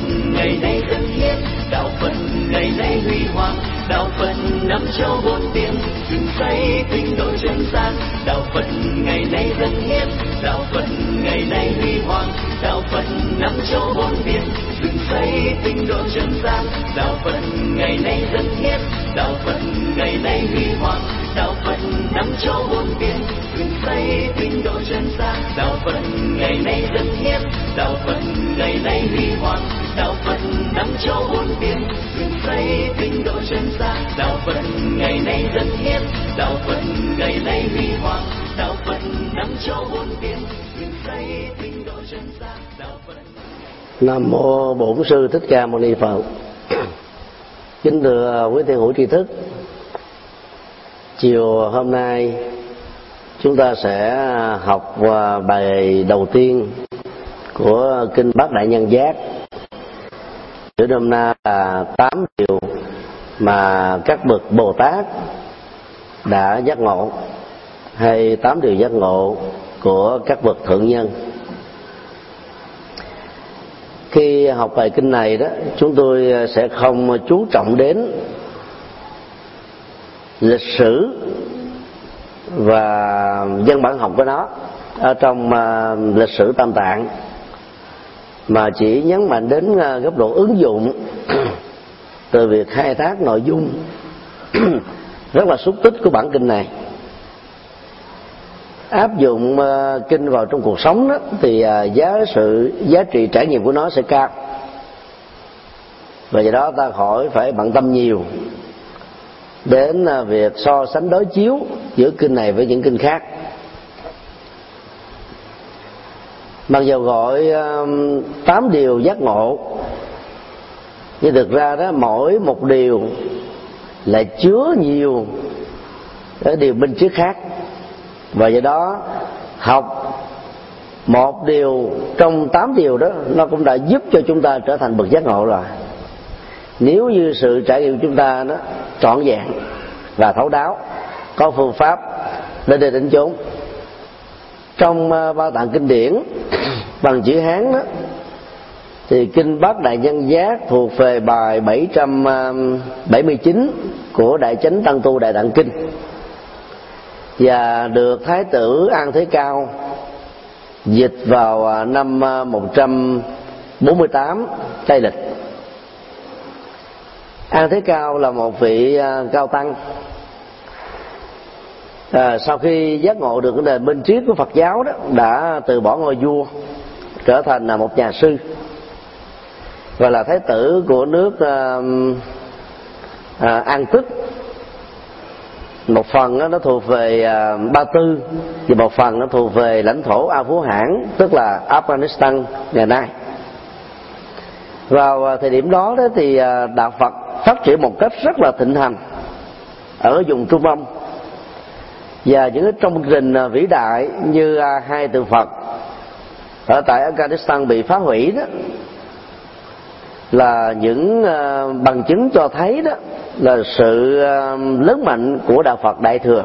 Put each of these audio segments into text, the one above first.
ngày nay dân hiến, đạo Phật ngày nay huy hoàng, đạo Phật năm châu bốn biển, dựng xây tinh độ chân gian. Đạo Phật ngày nay dân hiến, đạo Phật ngày nay huy hoàng, đạo Phật năm châu bốn biển, dựng xây tinh độ chân gian. Đạo Phật ngày nay dân hiến, đạo Phật ngày nay huy hoàng, đạo Phật năm châu bốn biển, dựng xây tinh độ chân gian. Đạo Phật ngày nay dân hiến, đạo Phật ngày nay huy hoàng, đạo Phật năm châu bốn biển, dựng xây tinh độ chân gian. Đạo Phật ngày nay dân hiến, đạo Phật ngày nay huy hoàng, đạo Phật năm châu bốn biển, dựng xây tinh độ chân gian. Đạo Phật. Nam mô Bổn Sư Thích Ca Mâu Ni Phật. Kính thưa quý thiện hữu tri thức, chiều hôm nay chúng ta sẽ học bài đầu tiên của kinh Bát Đại Nhân Giác. Chữ nôm na là 8 điều mà các bậc Bồ Tát đã giác ngộ, hay 8 điều giác ngộ của các bậc thượng nhân. Khi học bài kinh này đó, chúng tôi sẽ không chú trọng đến lịch sử và dân bản học của nó ở trong lịch sử Tam Tạng, mà chỉ nhấn mạnh đến góc độ ứng dụng từ việc khai thác nội dung rất là xúc tích của bản kinh này. Áp dụng kinh vào trong cuộc sống đó, thì giá trị trải nghiệm của nó sẽ cao, và do đó ta khỏi phải bận tâm nhiều đến việc so sánh đối chiếu giữa kinh này với những kinh khác. Mặc dù gọi 8 điều giác ngộ, nhưng thực ra đó mỗi một điều lại chứa nhiều cái điều minh triết khác, và do đó học một điều trong 8 điều đó nó cũng đã giúp cho chúng ta trở thành bậc giác ngộ rồi. Nếu như sự trải nghiệm của chúng ta nó trọn vẹn và thấu đáo, có phương pháp để đi đến chốn. Trong Ba Tạng kinh điển bằng chữ Hán đó, thì kinh Bát Đại Nhân Giác thuộc về bài 779 của Đại Chánh Tăng Tu Đại Tạng Kinh, và được Thái tử An Thế Cao dịch vào năm 148 Tây Lịch. An Thế Cao là một vị cao tăng. Sau khi giác ngộ được cái nền minh triết của Phật giáo đó, đã từ bỏ ngôi vua, trở thành là một nhà sư, và là thái tử của nước An Tức. Một phần nó thuộc về Ba Tư, và một phần nó thuộc về lãnh thổ A Phú Hãn, tức là Afghanistan ngày nay. Vào thời điểm đó thì đạo Phật phát triển một cách rất là thịnh hành ở vùng Trung Đông, và những cái công trình vĩ đại như hai tượng Phật ở tại Afghanistan bị phá hủy đó là những bằng chứng cho thấy đó là sự lớn mạnh của đạo Phật Đại Thừa.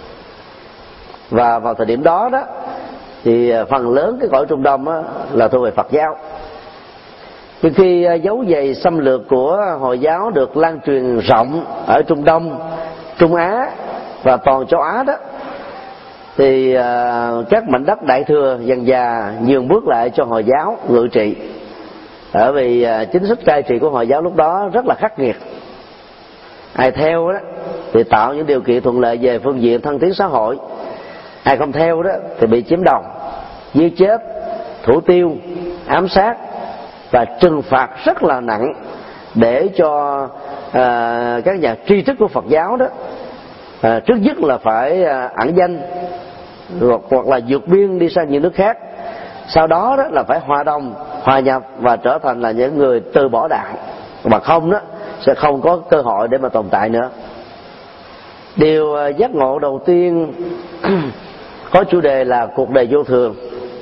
Và vào thời điểm đó đó thì phần lớn cái cõi Trung Đông là thuộc về Phật giáo. Nhưng khi dấu giày xâm lược của Hồi giáo được lan truyền rộng ở Trung Đông, Trung Á và toàn châu Á đó, thì các mảnh đất Đại Thừa dần dà nhường bước lại cho Hồi giáo ngự trị, bởi vì chính sách cai trị của Hồi giáo lúc đó rất là khắc nghiệt. Ai theo đó thì tạo những điều kiện thuận lợi về phương diện thăng tiến xã hội, ai không theo đó thì bị chiếm đồng, giết chết, thủ tiêu, ám sát và trừng phạt rất là nặng, để cho các nhà tri thức của Phật giáo đó trước nhất là phải ẩn danh, hoặc là vượt biên đi sang những nước khác, sau đó đó là phải hòa nhập và trở thành là những người từ bỏ đạo, mà không đó sẽ không có cơ hội để mà tồn tại nữa. Điều giác ngộ đầu tiên có chủ đề là cuộc đời vô thường.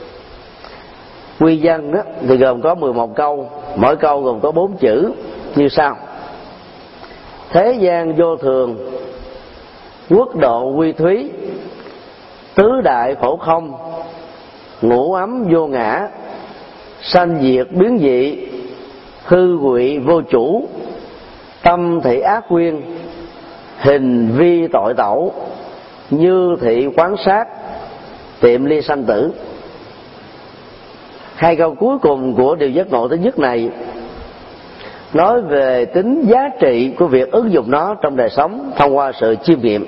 Quy văn đó thì gồm có 11 câu, mỗi câu gồm có 4 chữ như sau: thế gian vô thường, quốc độ quy thúy, tứ đại khổ không, ngũ ấm vô ngã, sanh diệt biến dị, hư ngụy vô chủ, tâm thị ác quyên, hình vi tội tẩu, như thị quán sát, tiệm ly sanh tử. Hai câu cuối cùng của điều giác ngộ thứ nhất này nói về tính giá trị của việc ứng dụng nó trong đời sống thông qua sự chiêm nghiệm.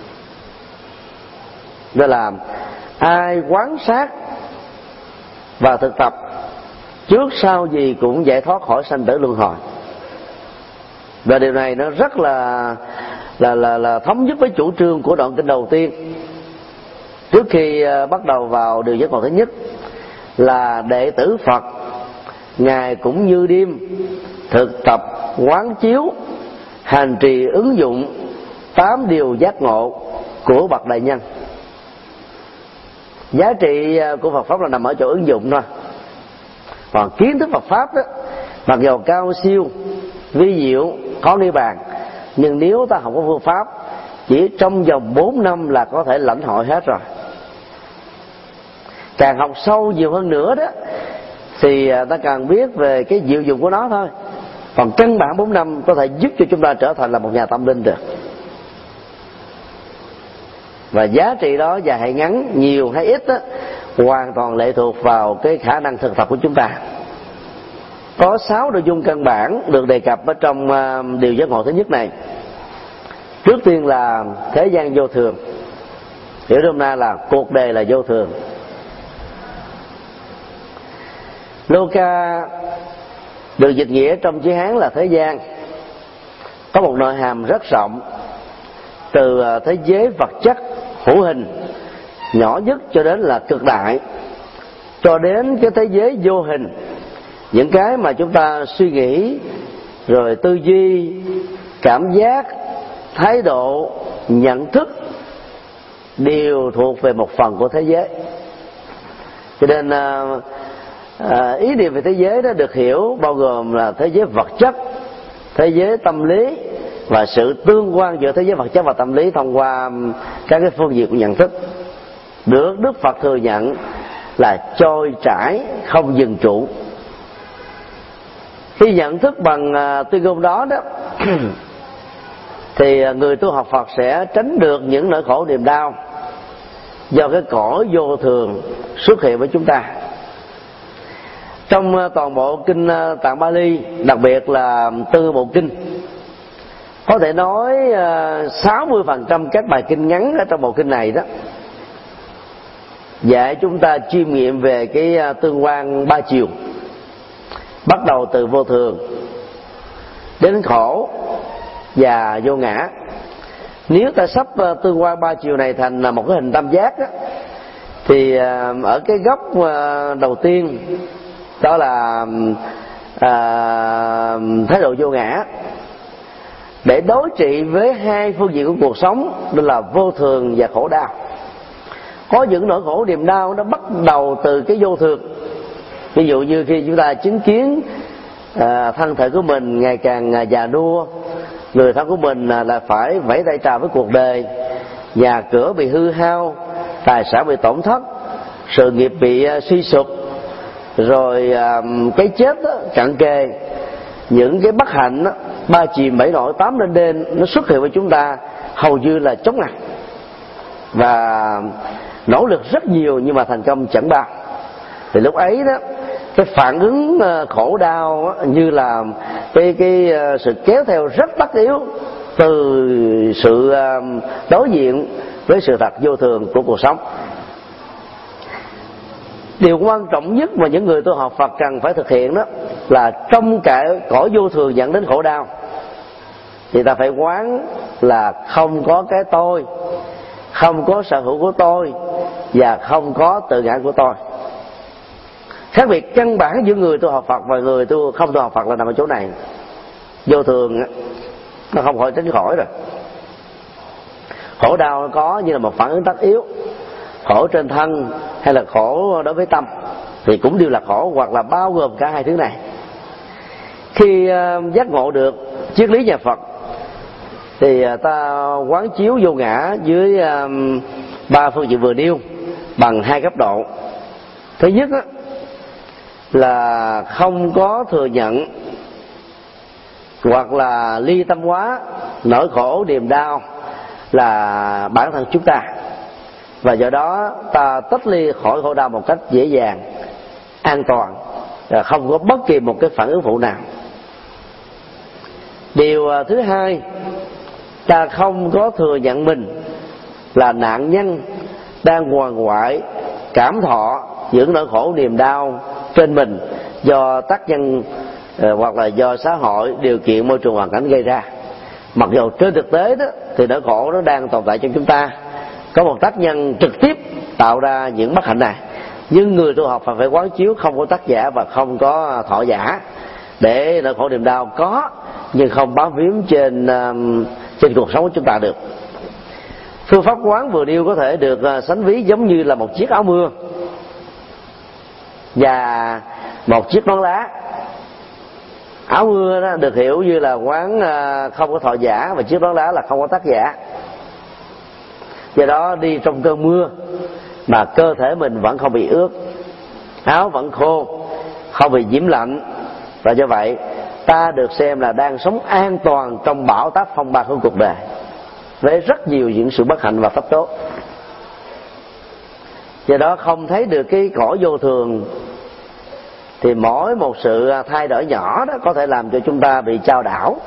Đó là ai quán sát và thực tập trước sau gì cũng giải thoát khỏi sanh tử luân hồi. Và điều này nó rất là thống nhất với chủ trương của đoạn kinh đầu tiên trước khi bắt đầu vào điều giác ngộ thứ nhất, là đệ tử Phật ngài cũng như đêm thực tập quán chiếu hành trì ứng dụng 8 điều giác ngộ của bậc đại nhân. Giá trị của Phật pháp là nằm ở chỗ ứng dụng thôi. Còn kiến thức Phật pháp đó, mặc dù cao siêu, vi diệu, khó nghĩ bàn, nhưng nếu ta không có phương pháp, chỉ trong vòng 4 năm là có thể lãnh hội hết rồi. Càng học sâu nhiều hơn nữa đó thì ta càng biết về cái diệu dụng của nó thôi. Còn căn bản 4 năm có thể giúp cho chúng ta trở thành là một nhà tâm linh được. Và giá trị đó dài hay ngắn, nhiều hay ít đó, hoàn toàn lệ thuộc vào cái khả năng thực tập của chúng ta. Có 6 nội dung căn bản được đề cập ở trong điều giác ngộ thứ nhất này. Trước tiên là thế gian vô thường, hiểu hôm nay là cuộc đời là vô thường. Loka được dịch nghĩa trong chữ Hán là thế gian, có một nội hàm rất rộng, từ thế giới vật chất hữu hình nhỏ nhất cho đến là cực đại, cho đến cái thế giới vô hình, những cái mà chúng ta suy nghĩ rồi tư duy, cảm giác, thái độ, nhận thức đều thuộc về một phần của thế giới. Cho nên ý niệm về thế giới đó được hiểu bao gồm là thế giới vật chất, thế giới tâm lý và sự tương quan giữa thế giới vật chất và tâm lý thông qua các cái phương diện của nhận thức, được Đức Phật thừa nhận là trôi chảy không dừng trụ. Khi nhận thức bằng tuyên ngôn đó thì người tu học Phật sẽ tránh được những nỗi khổ niềm đau do cái cõi vô thường xuất hiện với chúng ta. Trong toàn bộ kinh Tạng Bali, đặc biệt là Tư Bộ Kinh, có thể nói 60% các bài kinh ngắn ở trong bộ kinh này đó dạy chúng ta chiêm nghiệm về cái tương quan ba chiều, bắt đầu từ vô thường đến khổ và vô ngã. Nếu ta sắp tương quan ba chiều này thành một cái hình tam giác đó, thì ở cái góc đầu tiên đó là thái độ vô ngã, để đối trị với hai phương diện của cuộc sống, đó là vô thường và khổ đau. Có những nỗi khổ niềm đau nó bắt đầu từ cái vô thường. Ví dụ như khi chúng ta chứng kiến thân thể của mình ngày càng già nua, người thân của mình là phải vẫy tay chào với cuộc đời, nhà cửa bị hư hao, tài sản bị tổn thất, sự nghiệp bị suy sụp, rồi cái chết đó, cận kề, những cái bất hạnh đó, 3 chìm 7 nổi 8 lên đên, nó xuất hiện với chúng ta hầu như là chóng mặt, và nỗ lực rất nhiều nhưng mà thành công chẳng bao. Thì lúc ấy đó, cái phản ứng khổ đau đó, như là cái sự kéo theo rất tất yếu từ sự đối diện với sự thật vô thường của cuộc sống. Điều quan trọng nhất mà những người tu học Phật cần phải thực hiện đó là trong cả cõi vô thường dẫn đến khổ đau thì ta phải quán là không có cái tôi, không có sở hữu của tôi và không có tự ngã của tôi. Khác biệt căn bản giữa người tu học Phật và người tu không tu học Phật là nằm ở chỗ này. Vô thường nó không khỏi tránh khỏi rồi. Khổ đau nó có như là một phản ứng tất yếu, khổ trên thân hay là khổ đối với tâm thì cũng đều là khổ, hoặc là bao gồm cả hai thứ này. Khi giác ngộ được triết lý nhà Phật thì ta quán chiếu vô ngã dưới 3 phương diện vừa nêu bằng 2 cấp độ. Thứ nhất là không có thừa nhận hoặc là ly tâm hóa nỗi khổ niềm đau là bản thân chúng ta, và do đó ta tách ly khỏi khổ đau một cách dễ dàng, an toàn, không có bất kỳ một cái phản ứng phụ nào. Điều thứ hai, ta không có thừa nhận mình là nạn nhân đang quằn quại cảm thọ những nỗi khổ niềm đau trên mình do tác nhân hoặc là do xã hội, điều kiện, môi trường, hoàn cảnh gây ra. Mặc dù trên thực tế đó thì nỗi khổ nó đang tồn tại trong chúng ta, có một tác nhân trực tiếp tạo ra những bất hạnh này, nhưng người tu học phải quán chiếu không có tác giả và không có thọ giả, để nỗi khổ niềm đau có nhưng không bám víu trên cuộc sống của chúng ta được. Phương pháp quán vừa nêu có thể được sánh ví giống như là một chiếc áo mưa và một chiếc nón lá. Áo mưa đó được hiểu như là quán không có thọ giả, và chiếc nón lá là không có tác giả. Do đó đi trong cơn mưa mà cơ thể mình vẫn không bị ướt, áo vẫn khô, không bị nhiễm lạnh, và do vậy ta được xem là đang sống an toàn trong bão táp phong ba của cuộc đời, với rất nhiều những sự bất hạnh và thất tốt. Do đó không thấy được cái cõi vô thường, thì mỗi một sự thay đổi nhỏ đó có thể làm cho chúng ta bị chao đảo.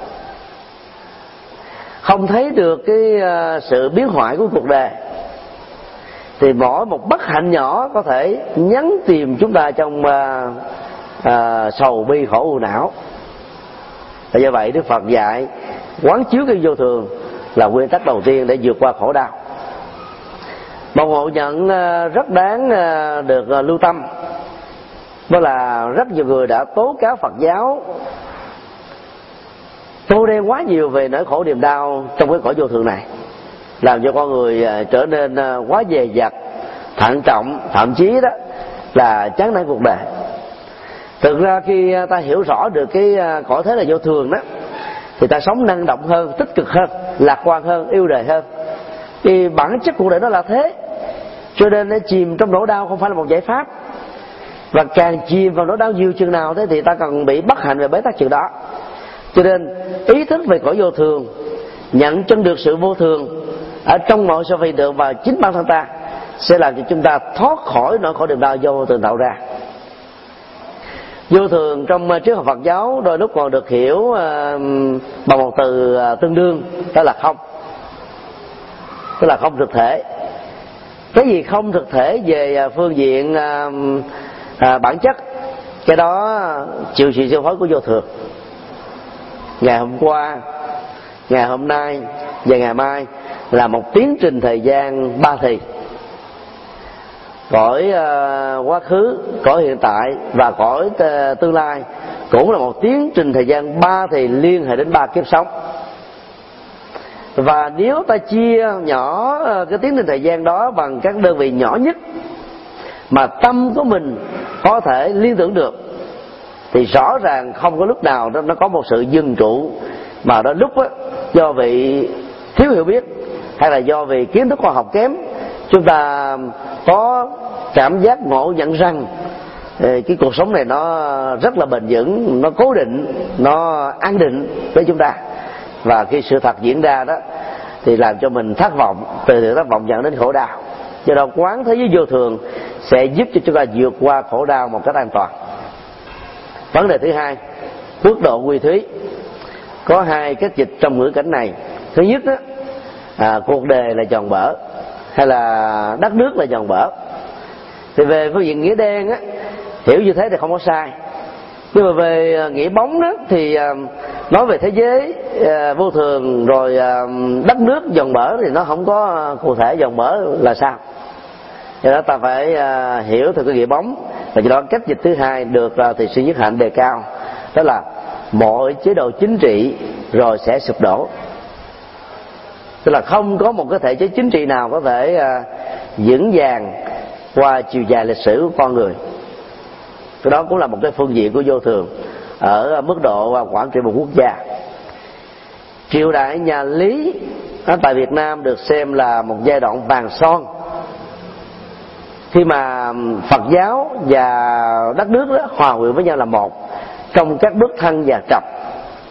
Không thấy được cái sự biến hoại của cuộc đời, thì mỗi một bất hạnh nhỏ có thể nhấn tìm chúng ta trong sầu bi khổ u não. Và do vậy Đức Phật dạy quán chiếu cái vô thường là nguyên tắc đầu tiên để vượt qua khổ đau. Một ngộ nhận rất đáng được lưu tâm đó là rất nhiều người đã tố cáo Phật giáo tô đen quá nhiều về nỗi khổ niềm đau trong cái cõi vô thường này, làm cho con người trở nên quá dè dặt, thận trọng, thậm chí đó là chán nản cuộc đời. Thực ra khi ta hiểu rõ được cái cõi thế là vô thường đó, thì ta sống năng động hơn, tích cực hơn, lạc quan hơn, yêu đời hơn. Thì bản chất cuộc đời nó là thế, cho nên nó chìm trong nỗi đau không phải là một giải pháp. Và càng chìm vào nỗi đau nhiều chừng nào thế thì ta cần bị bất hạnh về bế tắc chừng đó. Cho nên ý thức về cõi vô thường, nhận chân được sự vô thường ở trong mọi sự hiện tượng và chính bản thân ta, sẽ làm cho chúng ta thoát khỏi nỗi khổ niềm đau do vô thường tạo ra. Vô thường trong triết học Phật giáo đôi lúc còn được hiểu bằng một từ tương đương, đó là không, tức là không thực thể. Cái gì không thực thể về phương diện bản chất, cái đó chịu sự chi phối của vô thường. Ngày hôm qua, ngày hôm nay và ngày mai là một tiến trình thời gian ba thì. Cõi quá khứ, cõi hiện tại và cõi tương lai cũng là một tiến trình thời gian ba thì liên hệ đến ba kiếp sống. Và nếu ta chia nhỏ cái tiến trình thời gian đó bằng các đơn vị nhỏ nhất mà tâm của mình có thể liên tưởng được, thì rõ ràng không có lúc nào nó có một sự dừng trụ, mà đó lúc đó, do vì thiếu hiểu biết hay là do vì kiến thức khoa học kém, chúng ta có cảm giác ngộ nhận rằng cái cuộc sống này nó rất là bền vững, nó cố định, nó an định với chúng ta. Và khi sự thật diễn ra đó thì làm cho mình thất vọng, từ thất vọng dẫn đến khổ đau. Do đó quán thế giới vô thường sẽ giúp cho chúng ta vượt qua khổ đau một cách an toàn. Vấn đề thứ hai, quốc độ quy thúy. Có hai cách dịch trong ngữ cảnh này. Thứ nhất đó, cuộc đời là tròn bở, hay là đất nước là tròn bở. Thì về phương diện nghĩa đen á, hiểu như thế thì không có sai. Nhưng mà về nghĩa bóng đó thì nói về thế giới vô thường rồi đất nước tròn bở thì nó không có cụ thể tròn bở là sao. Do đó ta phải hiểu theo cái nghĩa bóng. Và do đó cách dịch thứ hai được thì sư Nhất Hạnh đề cao, đó là mọi chế độ chính trị rồi sẽ sụp đổ. Tức là không có một cái thể chế chính trị nào có thể vững vàng qua chiều dài lịch sử của con người. Cái đó cũng là một cái phương diện của vô thường ở mức độ quản trị một quốc gia. Triều đại nhà Lý ở tại Việt Nam được xem là một giai đoạn vàng son, khi mà Phật giáo và đất nước đó hòa quyện với nhau là một trong các bước thăng và trầm.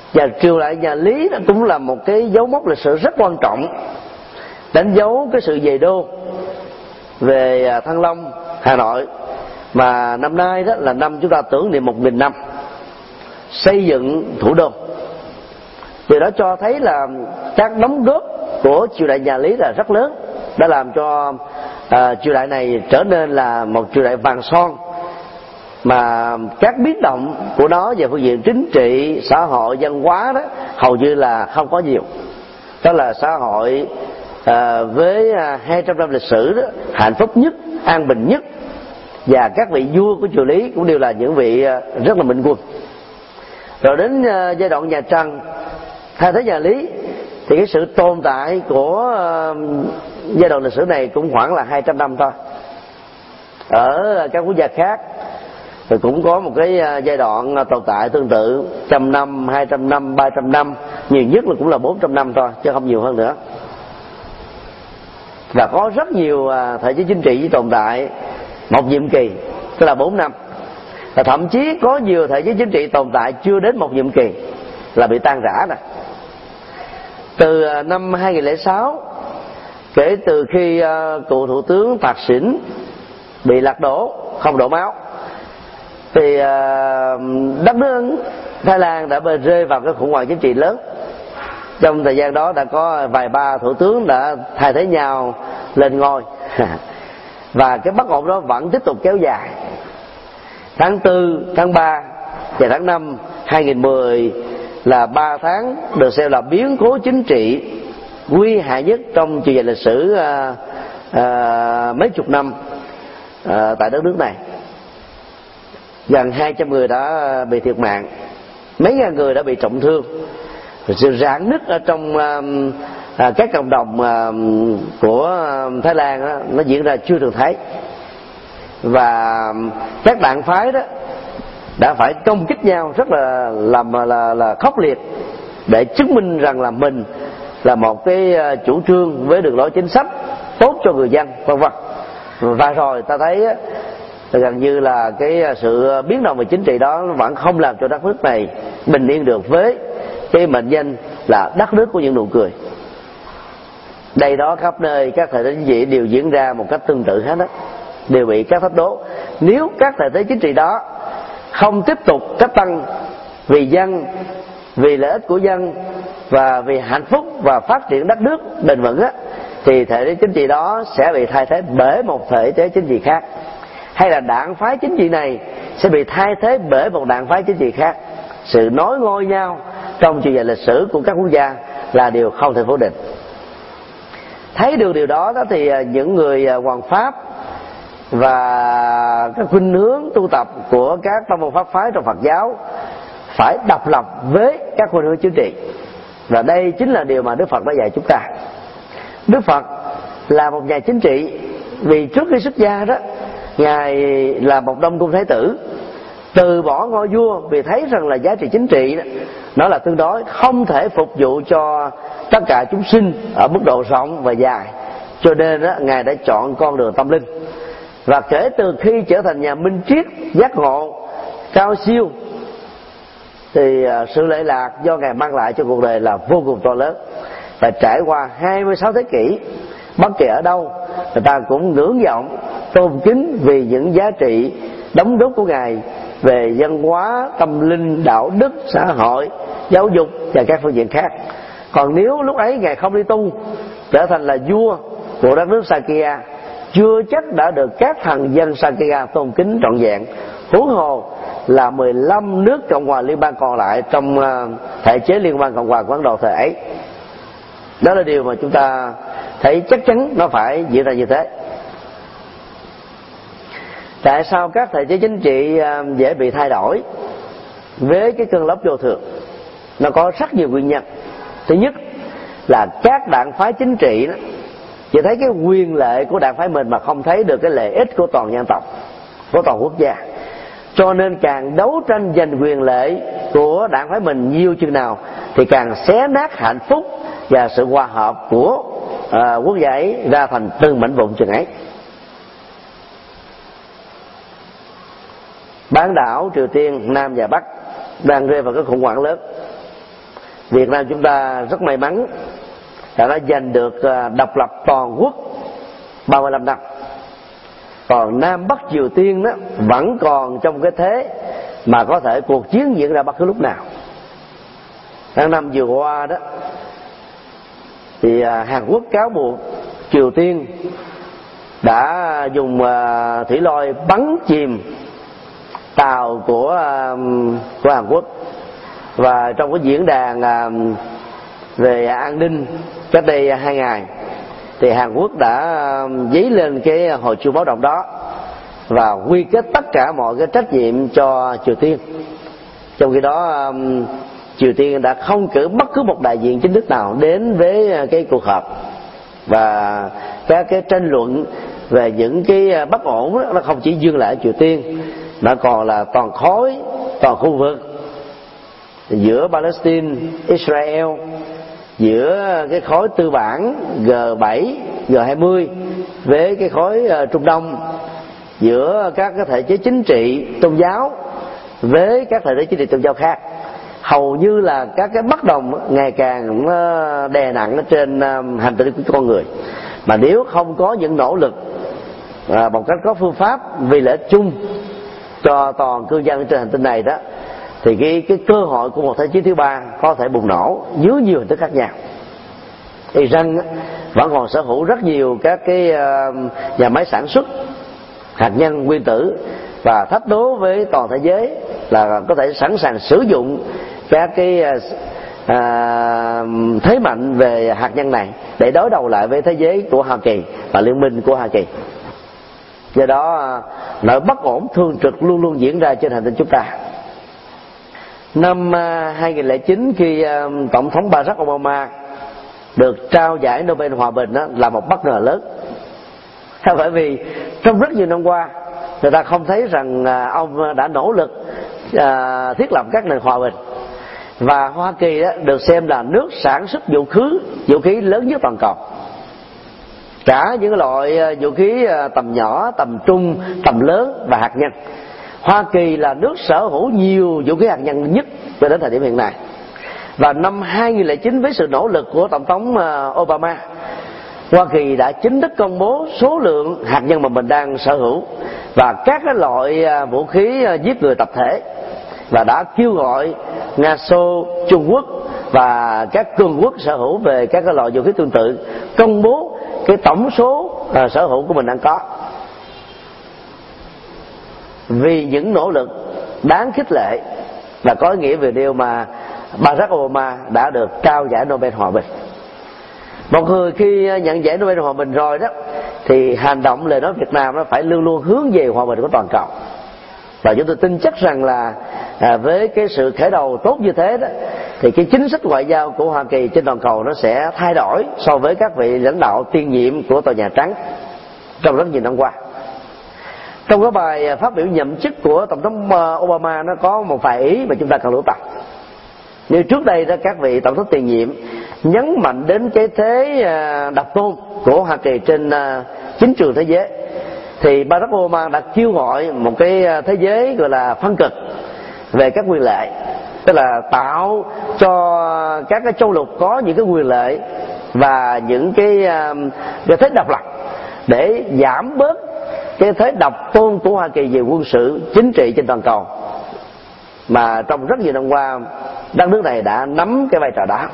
Và triều đại nhà Lý nó cũng là một cái dấu mốc lịch sử rất quan trọng, đánh dấu cái sự về đô về Thăng Long, Hà Nội, mà năm nay đó là năm chúng ta tưởng niệm 1000 năm xây dựng thủ đô. Điều đó cho thấy là các đóng góp của triều đại nhà Lý là rất lớn, đã làm cho triều đại này trở nên là một triều đại vàng son, mà các biến động của nó về phương diện chính trị, xã hội, văn hóa đó hầu như là không có nhiều. Đó là xã hội với 200 năm lịch sử đó, hạnh phúc nhất, an bình nhất, và các vị vua của triều Lý cũng đều là những vị rất là minh quân. Rồi đến giai đoạn nhà Trần thay thế nhà Lý thì cái sự tồn tại của giai đoạn lịch sử này cũng khoảng là 200 năm thôi. Ở các quốc gia khác thì cũng có một cái giai đoạn tồn tại tương tự, 100 năm, 200 năm, 300 năm, nhiều nhất là cũng là 400 năm thôi, chứ không nhiều hơn nữa. Và có rất nhiều thể chế chính trị chỉ tồn tại một nhiệm kỳ, tức là 4 năm. Và thậm chí có nhiều thể chế chính trị tồn tại chưa đến một nhiệm kỳ là bị tan rã nè. Từ năm 2006, kể từ khi cựu thủ tướng Thạc Sìn bị lật đổ, không đổ máu, thì đất nước Thái Lan đã rơi vào cái khủng hoảng chính trị lớn. Trong thời gian đó đã có vài ba thủ tướng đã thay thế nhau lên ngôi và cái bất ổn đó vẫn tiếp tục kéo dài. Tháng 4, tháng 3 và tháng 5 2010 là 3 tháng được xem là biến cố chính trị nguy hại nhất trong chiều dài lịch sử mấy chục năm tại đất nước này. Gần 200 người đã bị thiệt mạng, mấy ngàn người đã bị trọng thương. Sự rạn nứt ở trong các cộng đồng của Thái Lan đó, nó diễn ra chưa từng thấy. Và các đảng phái đó đã phải công kích nhau rất là khốc liệt để chứng minh rằng là mình là một cái chủ trương với đường lối chính sách tốt cho người dân, vân vân. Và rồi ta thấy gần như là cái sự biến động về chính trị đó vẫn không làm cho đất nước này bình yên được với cái mệnh danh là đất nước của những nụ cười. Đây đó khắp nơi các thể chế chính trị đều diễn ra một cách tương tự hết đó, đều bị các thách đố. Nếu các thể chế chính trị đó không tiếp tục cách tăng vì dân, vì lợi ích của dân và vì hạnh phúc và phát triển đất nước bền vững á, thì thể chế chính trị đó sẽ bị thay thế bởi một thể chế chính trị khác, hay là đảng phái chính trị này sẽ bị thay thế bởi một đảng phái chính trị khác. Sự nối ngôi nhau trong chiều dài lịch sử của các quốc gia là điều không thể phủ định. Thấy được điều đó thì những người hoàng pháp và các khuynh hướng tu tập của các tông môn pháp phái trong Phật giáo phải độc lập với các khuynh hướng chính trị. Và đây chính là điều mà Đức Phật đã dạy chúng ta. Đức Phật là một nhà chính trị, vì trước khi xuất gia đó, Ngài là một Đông Cung Thái tử, từ bỏ ngôi vua vì thấy rằng là giá trị chính trị đó, nó là tương đối, không thể phục vụ cho tất cả chúng sinh ở mức độ rộng và dài. Cho nên đó, Ngài đã chọn con đường tâm linh. Và kể từ khi trở thành nhà minh triết giác ngộ cao siêu thì sự lệ lạc do Ngài mang lại cho cuộc đời là vô cùng to lớn. Và trải qua 26 thế kỷ, bất kể ở đâu người ta cũng ngưỡng vọng, tôn kính vì những giá trị đóng góp của Ngài về văn hóa, tâm linh, đạo đức, xã hội, giáo dục và các phương diện khác. Còn nếu lúc ấy Ngài không đi tu, trở thành là vua của đất nước Sakya, chưa chắc đã được các thần dân Sakya tôn kính trọn vẹn, huống hồ là 15 nước Cộng hòa liên bang còn lại trong thể chế Liên bang Cộng hòa của Ấn Độ thời ấy. Đó là điều mà chúng ta thấy chắc chắn nó phải diễn ra như thế. Tại sao các thể chế chính trị dễ bị thay đổi với cái cơn lốc vô thường? Nó có rất nhiều nguyên nhân. Thứ nhất là các đảng phái chính trị đó chỉ thấy cái quyền lợi của đảng phái mình mà không thấy được cái lợi ích của toàn dân tộc, của toàn quốc gia. Cho nên càng đấu tranh giành quyền lợi của đảng phái mình nhiều chừng nào thì càng xé nát hạnh phúc và sự hòa hợp của quốc gia ấy ra thành từng mảnh vụn chừng ấy. Bán đảo Triều Tiên Nam và Bắc đang rơi vào cái khủng hoảng lớn. Việt Nam chúng ta rất may mắn đã giành được độc lập toàn quốc 35 năm. Còn Nam Bắc Triều Tiên đó vẫn còn trong cái thế mà có thể cuộc chiến diễn ra bất cứ lúc nào. Tháng 5 vừa qua đó thì Hàn Quốc cáo buộc Triều Tiên đã dùng thủy lôi bắn chìm tàu của Hàn Quốc. Và trong cái diễn đàn về an ninh cách đây 2 ngày thì Hàn Quốc đã dấy lên cái hồi chuông báo động đó và quy kết tất cả mọi cái trách nhiệm cho Triều Tiên. Trong khi đó Triều Tiên đã không cử bất cứ một đại diện chính thức nào đến với cái cuộc họp, và các cái tranh luận về những cái bất ổn đó, nó không chỉ dừng lại ở Triều Tiên mà còn là toàn khối, toàn khu vực, giữa Palestine, Israel, giữa cái khối tư bản G7, G20 với cái khối Trung Đông, giữa các cái thể chế chính trị tôn giáo với các thể chế chính trị tôn giáo khác. Hầu như là các cái bất đồng ngày càng đè nặng trên hành tinh của con người, mà nếu không có những nỗ lực một cách có phương pháp vì lợi ích chung cho toàn cư dân trên hành tinh này đó, thì cái cơ hội của một thế chiến thứ ba có thể bùng nổ dưới nhiều hình thức khác nhau. Iran vẫn còn sở hữu rất nhiều các cái nhà máy sản xuất hạt nhân nguyên tử, và thách đố với toàn thế giới là có thể sẵn sàng sử dụng các cái thế mạnh về hạt nhân này để đối đầu lại với thế giới của Hoa Kỳ và liên minh của Hoa Kỳ. Do đó nỗi bất ổn thường trực luôn luôn diễn ra trên hành tinh chúng ta. Năm 2009 khi Tổng thống Barack Obama được trao giải Nobel Hòa Bình đó, là một bất ngờ lớn. Bởi vì trong rất nhiều năm qua người ta không thấy rằng ông đã nỗ lực thiết lập các nền hòa bình, và Hoa Kỳ đó được xem là nước sản xuất vũ khí lớn nhất toàn cầu. Cả những loại vũ khí tầm nhỏ, tầm trung, tầm lớn và hạt nhân, Hoa Kỳ là nước sở hữu nhiều vũ khí hạt nhân nhất cho đến thời điểm hiện nay. Và năm 2009 với sự nỗ lực của Tổng thống Obama, Hoa Kỳ đã chính thức công bố số lượng hạt nhân mà mình đang sở hữu và các cái loại vũ khí giết người tập thể, và đã kêu gọi Nga, Xô, Trung Quốc và các cường quốc sở hữu về các cái loại vũ khí tương tự công bố cái tổng số sở hữu của mình đang có. Vì những nỗ lực đáng khích lệ và có ý nghĩa về điều mà Barack Obama đã được trao giải Nobel Hòa Bình. Một người khi nhận giải Nobel Hòa Bình rồi đó thì hành động lời nói Việt Nam nó phải luôn luôn hướng về hòa bình của toàn cầu. Và chúng tôi tin chắc rằng là với cái sự khởi đầu tốt như thế đó thì cái chính sách ngoại giao của Hoa Kỳ trên toàn cầu nó sẽ thay đổi so với các vị lãnh đạo tiền nhiệm của Tòa Nhà Trắng trong rất nhiều năm qua. Trong cái bài phát biểu nhậm chức của Tổng thống Obama nó có một vài ý mà chúng ta cần lưu tâm. Như trước đây đó, các vị tổng thống tiền nhiệm nhấn mạnh đến cái thế độc tôn của Hoa Kỳ trên chính trường thế giới, thì Barack Obama đã kêu gọi một cái thế giới gọi là phân cực về các quyền lợi, tức là tạo cho các cái châu lục có những cái quyền lợi và những cái thế độc lập để giảm bớt cái thế độc tôn của Hoa Kỳ về quân sự chính trị trên toàn cầu, mà trong rất nhiều năm qua đất nước này đã nắm cái vai trò đó.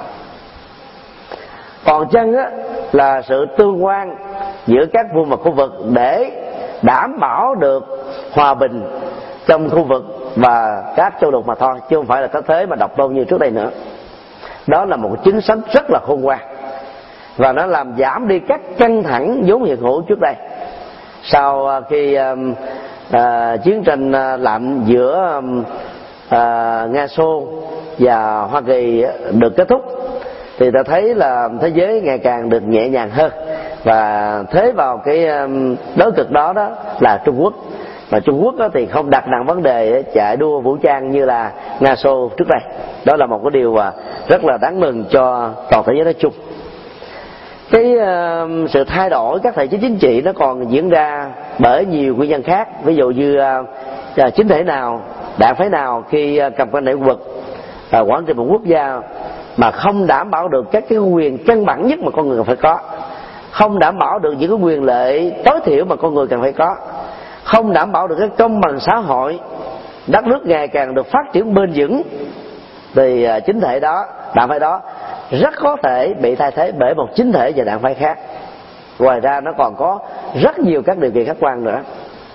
Còn chân á, là sự tương quan giữa các vùng và khu vực để đảm bảo được hòa bình trong khu vực và các châu lục mà thôi, chứ không phải là có thế mà độc tôn như trước đây nữa. Đó là một chính sách rất là khôn ngoan và nó làm giảm đi các căng thẳng vốn hiện hữu trước đây. Sau khi chiến tranh lạnh giữa Nga, Xô và Hoa Kỳ được kết thúc thì ta thấy là thế giới ngày càng được nhẹ nhàng hơn, và thế vào cái đối cực đó là Trung Quốc. Mà Trung Quốc thì không đặt nặng vấn đề chạy đua vũ trang như là Nga, Xô trước đây. Đó là một cái điều rất là đáng mừng cho toàn thế giới nói chung. Cái sự thay đổi các thể chế chính trị nó còn diễn ra bởi nhiều nguyên nhân khác. Ví dụ như chính thể nào, đảng phái nào khi cầm quan hệ khu vực quản trị một quốc gia mà không đảm bảo được các cái quyền căn bản nhất mà con người cần phải có, không đảm bảo được những cái quyền lợi tối thiểu mà con người cần phải có, không đảm bảo được cái công bằng xã hội, đất nước ngày càng được phát triển bền vững, thì chính thể đó, đảng phái đó rất có thể bị thay thế bởi một chính thể và đảng phái khác. Ngoài ra nó còn có rất nhiều các điều kiện khách quan nữa.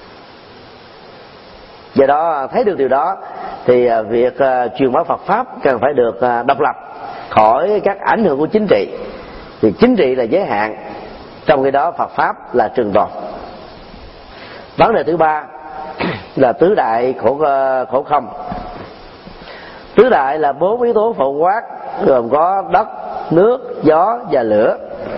Do đó thấy được điều đó thì việc truyền bá Phật pháp cần phải được độc lập khỏi các ảnh hưởng của chính trị. Thì chính trị là giới hạn, trong khi đó Phật pháp là trường tồn. Vấn đề thứ ba là tứ đại khổ không. Tứ đại là 4 yếu tố phổ quát, gồm có đất, nước, gió và lửa.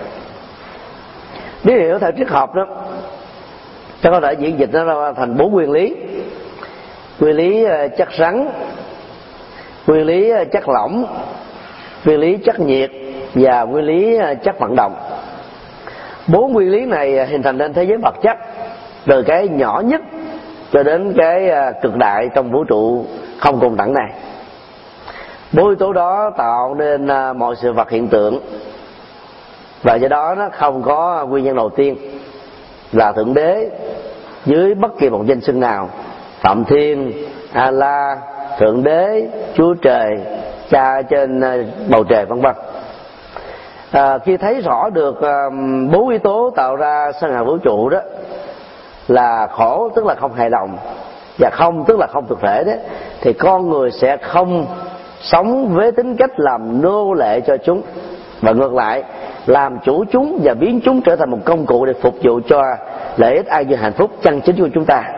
Nếu hiểu theo triết học đó, ta có thể diễn dịch nó ra thành 4 nguyên lý. Nguyên lý chất rắn, nguyên lý chất lỏng, nguyên lý chất nhiệt và nguyên lý chất vận động. 4 nguyên lý này hình thành nên thế giới vật chất, từ cái nhỏ nhất cho đến cái cực đại trong vũ trụ không cùng đẳng này. 4 yếu tố đó tạo nên mọi sự vật hiện tượng, và do đó nó không có nguyên nhân đầu tiên là Thượng Đế dưới bất kỳ một danh xưng nào, Phạm Thiên, Allah, Thượng Đế, Chúa Trời, Cha trên bầu trời vân vân. Khi thấy rõ được 4 yếu tố tạo ra sân hà vũ trụ đó là khổ, tức là không hài lòng, và không tức là không thực thể đó, thì con người sẽ không sống với tính cách làm nô lệ cho chúng, và ngược lại làm chủ chúng và biến chúng trở thành một công cụ để phục vụ cho lợi ích an vui hạnh phúc chân chính của chúng ta.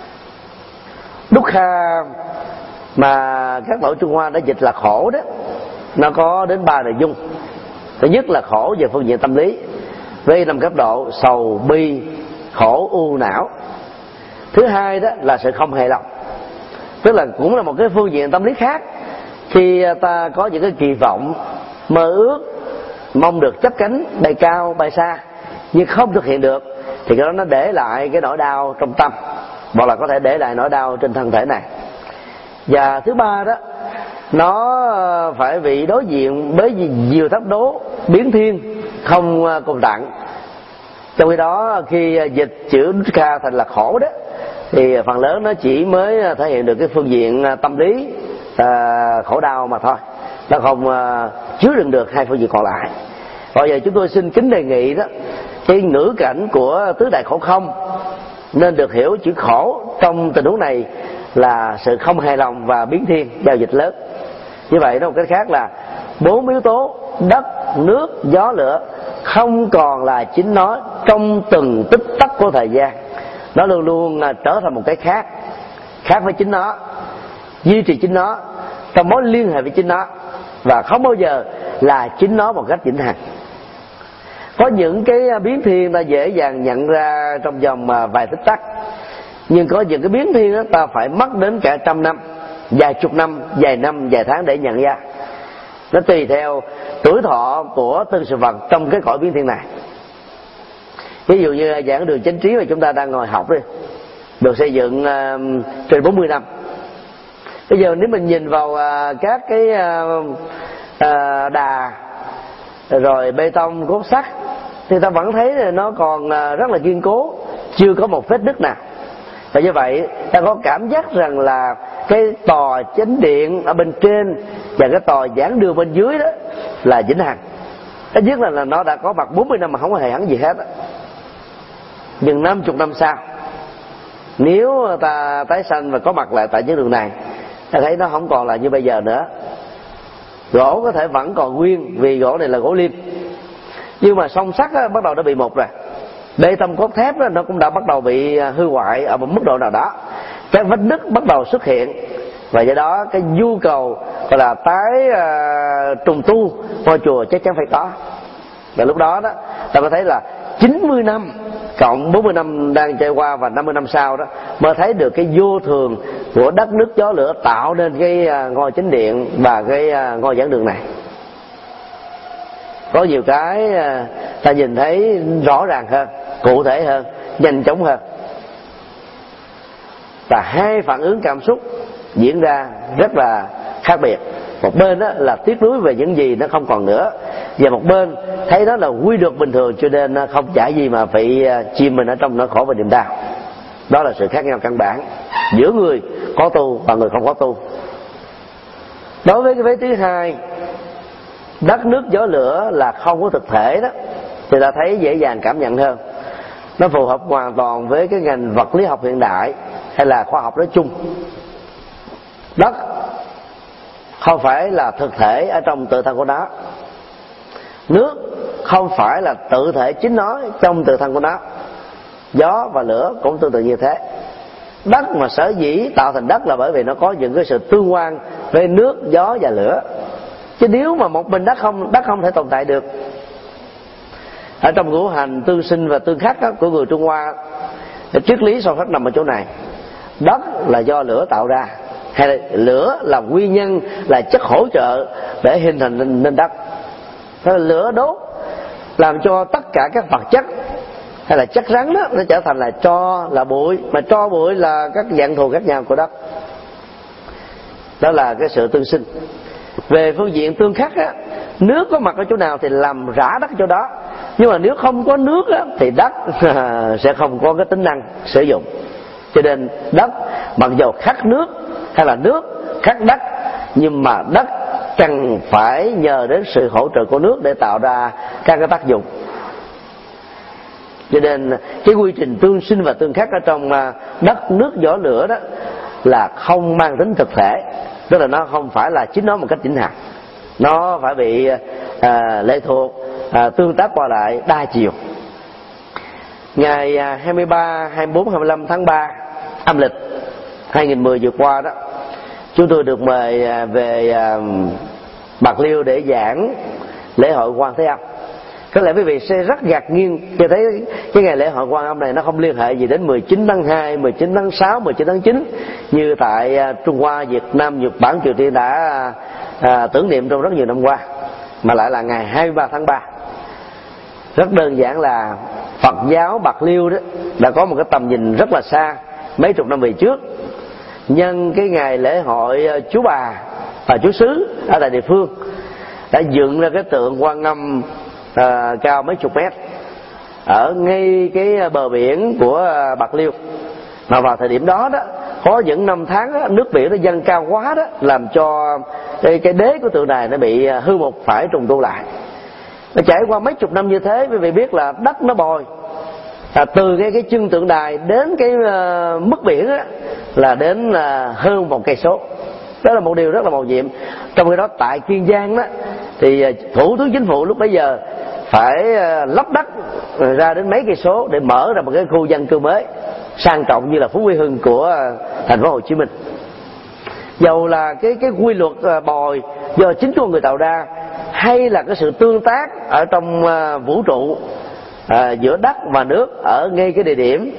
Dukkha mà các tổ Trung Hoa đã dịch là khổ đó, nó có đến 3 nội dung. Thứ nhất là khổ về phương diện tâm lý với 5 cấp độ: sầu, bi, khổ, u, não. Thứ hai đó là sự không hài lòng, tức là cũng là một cái phương diện tâm lý khác. Khi ta có những cái kỳ vọng, mơ ước, mong được chắp cánh bay cao bay xa nhưng không thực hiện được, thì cái đó nó để lại cái nỗi đau trong tâm, hoặc là có thể để lại nỗi đau trên thân thể này. Và thứ ba đó, nó phải bị đối diện với nhiều thách đố biến thiên không cùng đặng. Trong khi đó khi dịch chữ Dukkha thành là khổ đó, thì phần lớn nó chỉ mới thể hiện được cái phương diện tâm lý khổ đau mà thôi, nó không chứa đựng được hai phương diện còn lại. Bây giờ chúng tôi xin kính đề nghị đó, cái ngữ cảnh của tứ đại khổ không nên được hiểu chữ khổ trong tình huống này là sự không hài lòng và biến thiên, giao dịch lớn. Như vậy nói một cách khác là 4 yếu tố đất, nước, gió, lửa không còn là chính nó trong từng tích tắc của thời gian. Nó luôn luôn trở thành một cái khác với chính nó, duy trì chính nó, trong mối liên hệ với chính nó, và không bao giờ là chính nó một cách vĩnh hằng. Có những cái biến thiên ta dễ dàng nhận ra trong vòng vài tích tắc, nhưng có những cái biến thiên đó ta phải mất đến cả trăm năm, vài chục năm, vài năm, vài tháng để nhận ra. Nó tùy theo tuổi thọ của từng sự vật trong cái cõi biến thiên này. Ví dụ như giảng đường chánh trí mà chúng ta đang ngồi học đi, được xây dựng trên 40 năm. Bây giờ nếu mình nhìn vào các cái đà rồi bê tông cốt sắt thì ta vẫn thấy là nó còn rất là kiên cố, chưa có một vết nứt nào. Và như vậy ta có cảm giác rằng là cái tòa chánh điện ở bên trên và cái tòa giảng đường bên dưới đó là vĩnh hằng. Ít nhất là nó đã có mặt 40 năm mà không có hề hấn gì hết. Nhưng 50 năm sau, nếu ta tái sanh và có mặt lại tại những đường này, ta thấy nó không còn là như bây giờ nữa. Gỗ có thể vẫn còn nguyên vì gỗ này là gỗ lim, nhưng mà song sắt bắt đầu đã bị mục rồi. Bê tông cốt thép đó, nó cũng đã bắt đầu bị hư hoại ở một mức độ nào đó. Các vết nứt bắt đầu xuất hiện, và do đó cái nhu cầu gọi là tái trùng tu ngôi chùa chắc chắn phải có. Và lúc đó đó ta mới thấy là 90 năm cộng 40 năm đang trôi qua và 50 năm sau đó mới thấy được cái vô thường của đất nước gió lửa tạo nên cái ngôi chánh điện và cái ngôi giảng đường này. Có nhiều cái ta nhìn thấy rõ ràng hơn, cụ thể hơn, nhanh chóng hơn, và hai phản ứng cảm xúc diễn ra rất là khác biệt. một bên đó là tiếc nuối về những gì nó không còn nữa, và một bên thấy đó là quy luật bình thường, cho nên không chả gì mà phải chìm mình ở trong nỗi khổ và niềm đau. Đó là sự khác nhau căn bản giữa người có tu và người không có tu. Đối với cái vế thứ hai, đất nước gió lửa là không có thực thể đó, thì ta thấy dễ dàng cảm nhận hơn. Nó phù hợp hoàn toàn với cái ngành vật lý học hiện đại hay là khoa học nói chung. Đất không phải là thực thể ở trong tự thân của nó, nước không phải là tự thể chính nó trong tự thân của nó, gió và lửa cũng tương tự như thế. Đất mà sở dĩ tạo thành đất là bởi vì nó có những cái sự tương quan với nước, gió và lửa. Chứ nếu mà một mình đất không thể tồn tại được. Ở trong ngũ hành tương sinh và tương khắc của người Trung Hoa, triết lý sâu sắc nằm ở chỗ này. Đất là do lửa tạo ra, hay là lửa là nguyên nhân, là chất hỗ trợ để hình thành nên đất. Thế là lửa đốt làm cho tất cả các vật chất hay là chất rắn đó nó trở thành là tro, là bụi, mà tro bụi là các dạng thù khác nhau của đất. Đó là cái sự tương sinh. Về phương diện tương khắc á, nước có mặt ở chỗ nào thì làm rã đất chỗ đó, nhưng mà nếu không có nước á, thì đất sẽ không có cái tính năng sử dụng. Cho nên đất mặc dù khắc nước hay là nước khắc đất, nhưng mà đất cần phải nhờ đến sự hỗ trợ của nước để tạo ra các cái tác dụng. Cho nên cái quy trình tương sinh và tương khắc ở trong đất, nước, gió, lửa đó là không mang tính thực thể, tức là nó không phải là chính nó một cách chính hạt, nó phải bị lệ thuộc, tương tác qua lại đa chiều. Ngày 23, 24, 25 tháng 3 âm lịch 2010 vừa qua đó, chúng tôi được mời về Bạc Liêu để giảng lễ hội Quan Thế Âm. Có lẽ quý vị sẽ rất ngạc nhiên khi thấy cái ngày lễ hội Quan Âm này nó không liên hệ gì đến 19 tháng 2, 19 tháng 6, 19 tháng 9 như tại Trung Hoa, Việt Nam, Nhật Bản, Triều Tiên đã tưởng niệm trong rất nhiều năm qua, mà lại là ngày 23 tháng 3. Rất đơn giản là Phật giáo Bạc Liêu đó đã có một cái tầm nhìn rất là xa mấy chục năm về trước, nhân cái ngày lễ hội chú bà và chú xứ ở tại địa phương đã dựng ra cái tượng Quan Âm cao mấy chục mét ở ngay cái bờ biển của Bạc Liêu. Mà vào thời điểm đó đó, có những năm tháng đó, nước biển nó dâng cao quá đó, làm cho cái đế của tượng đài nó bị hư mục, phải trùng tu lại. Nó trải qua mấy chục năm như thế, quý vị biết là đất nó bồi, từ cái chân tượng đài đến cái mức biển đó, là đến hơn 1 cây số. Đó là một điều rất là mầu nhiệm. Trong khi đó tại Kiên Giang đó thì Thủ tướng Chính phủ lúc bấy giờ phải lấp đất ra đến mấy cây số để mở ra một cái khu dân cư mới sang trọng như là Phú Quy Hưng của thành phố Hồ Chí Minh. Dầu là cái quy luật bồi do chính con người tạo ra, hay là cái sự tương tác ở trong vũ trụ giữa đất và nước ở ngay cái địa điểm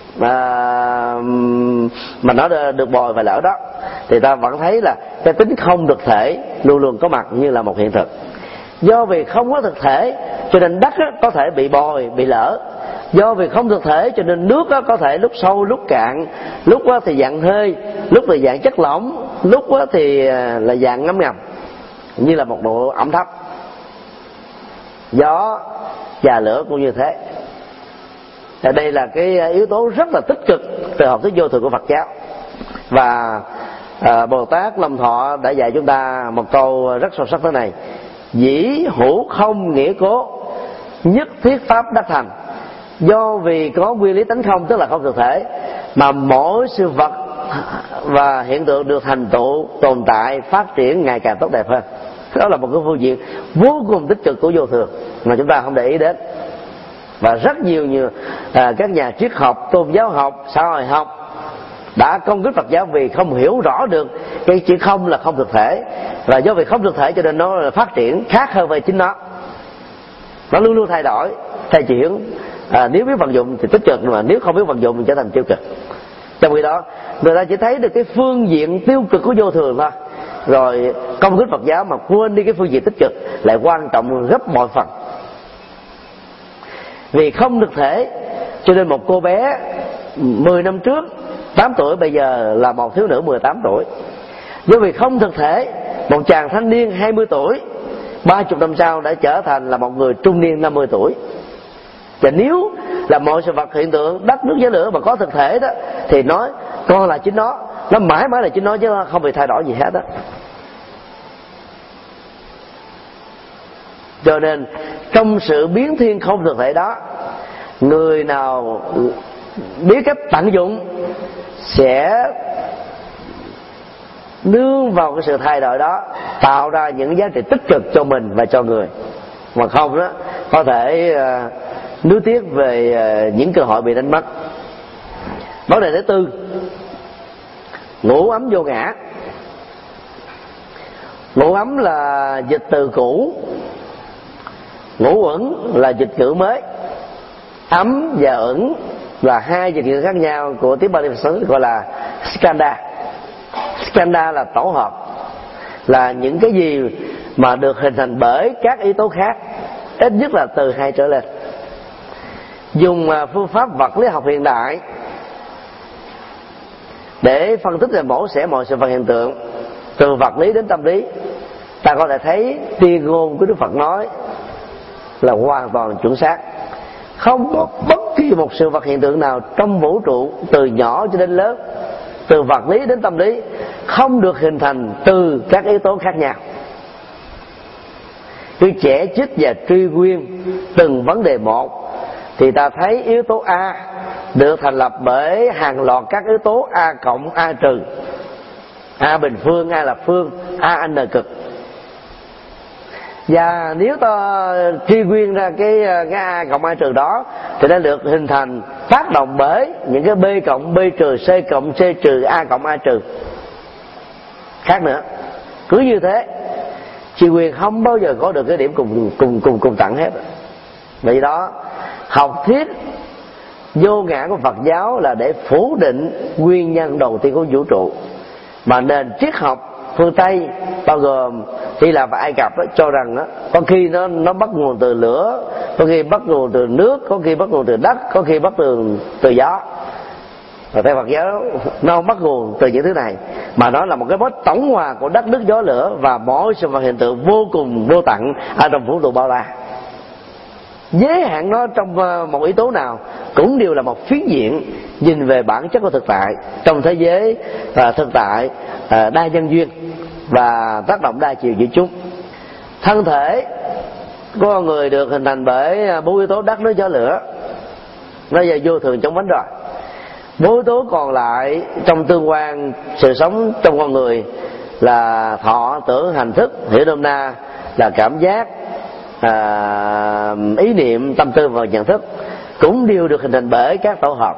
mà nó được bồi và lỡ đó, thì ta vẫn thấy là cái tính không thực thể luôn luôn có mặt như là một hiện thực. Do vì không có thực thể cho nên đất có thể bị bồi, bị lỡ. Do vì không thực thể cho nên nước có thể lúc sâu lúc cạn, lúc thì dạng hơi, lúc thì dạng chất lỏng, lúc thì là dạng ngấm ngầm như là một độ ẩm thấp. Gió và lửa cũng như thế. Đây là cái yếu tố rất là tích cực từ học thuyết vô thường của Phật giáo. Và Bồ Tát Long Thọ đã dạy chúng ta một câu rất sâu sắc thế này: dĩ hữu không nghĩa cố, nhất thiết pháp đắc thành. Do vì có nguyên lý tánh không, tức là không thực thể, mà mỗi sự vật và hiện tượng được thành tựu, tồn tại, phát triển ngày càng tốt đẹp hơn. Đó là một cái phương diện vô cùng tích cực của vô thường mà chúng ta không để ý đến. Và rất nhiều các nhà triết học, tôn giáo học, xã hội học đã công kích Phật giáo vì không hiểu rõ được cái chữ không là không thực thể, và do vì không thực thể cho nên nó phát triển khác hơn về chính nó luôn luôn thay đổi, thay chuyển. Nếu biết vận dụng thì tích cực, mà nếu không biết vận dụng thì trở thành tiêu cực. Trong khi đó người ta chỉ thấy được cái phương diện tiêu cực của vô thường thôi, rồi công kích Phật giáo mà quên đi cái phương diện tích cực lại quan trọng gấp bội phần. Vì không thực thể cho nên một cô bé 10 năm trước 8 tuổi bây giờ là một thiếu nữ 18 tuổi. Do vì không thực thể, một chàng thanh niên 20 tuổi 30 năm sau đã trở thành là một người trung niên 50 tuổi. Và nếu là mọi sự vật hiện tượng đất nước gió lửa mà có thực thể đó, thì nói con là chính nó mãi mãi là chính nó, chứ không bị thay đổi gì hết đó. Cho nên trong sự biến thiên không thực thể đó, người nào biết cách tận dụng sẽ nương vào cái sự thay đổi đó, tạo ra những giá trị tích cực cho mình và cho người. Mà không đó có thể nuối tiếc về những cơ hội bị đánh mất. Vấn đề thứ tư, ngũ ấm vô ngã. Ngũ ấm là dịch từ cũ, ngũ uẩn là dịch ngữ mới. Ấm và uẩn là hai dịch ngữ khác nhau của tiếng Bali gọi là skanda. Skanda là tổ hợp, là những cái gì mà được hình thành bởi các yếu tố khác, ít nhất là từ 2 trở lên. Dùng phương pháp vật lý học hiện đại để phân tích và mổ xẻ mọi sự vật hiện tượng, từ vật lý đến tâm lý, ta có thể thấy tuyên ngôn của Đức Phật nói là hoàn toàn chuẩn xác. Không có bất kỳ một sự vật hiện tượng nào trong vũ trụ, từ nhỏ cho đến lớn, từ vật lý đến tâm lý, không được hình thành từ các yếu tố khác nhau. Cứ chẻ chích và truy nguyên từng vấn đề một, thì ta thấy yếu tố A được thành lập bởi hàng loạt các yếu tố A cộng, A trừ, A bình phương, A lập phương, A n cực. Và nếu ta truy nguyên ra cái A cộng A trừ đó, thì nó được hình thành tác động bởi những cái B cộng, B trừ, C cộng, C trừ, A cộng, A trừ khác nữa. Cứ như thế, truy nguyên không bao giờ có được cái điểm cùng tận hết. Vì đó, học thuyết vô ngã của Phật giáo là để phủ định nguyên nhân đầu tiên của vũ trụ, mà nền triết học phương Tây bao gồm Hy Lạp và Ai Cập đó, cho rằng đó, có khi nó bắt nguồn từ lửa, có khi bắt nguồn từ nước, có khi bắt nguồn từ đất, có khi bắt từ gió. Và theo Phật giáo nó không bắt nguồn từ những thứ này, mà nó là một cái mối tổng hòa của đất nước gió lửa và mỗi sự vật hiện tượng vô cùng vô tận ở trong vũ trụ bao la. Giới hạn nó trong một yếu tố nào cũng đều là một phiến diện nhìn về bản chất của thực tại trong thế giới thực tại đa nhân duyên và tác động đa chiều giữa chúng. Thân thể của con người được hình thành bởi 4 yếu tố đất nước gió lửa, nó giờ vô thường chống bánh rồi. 4 yếu tố còn lại trong tương quan sự sống trong con người là thọ, tưởng, hành, thức, hiểu nôm na là cảm giác, ý niệm, tâm tư và nhận thức, cũng đều được hình thành bởi các tổ hợp.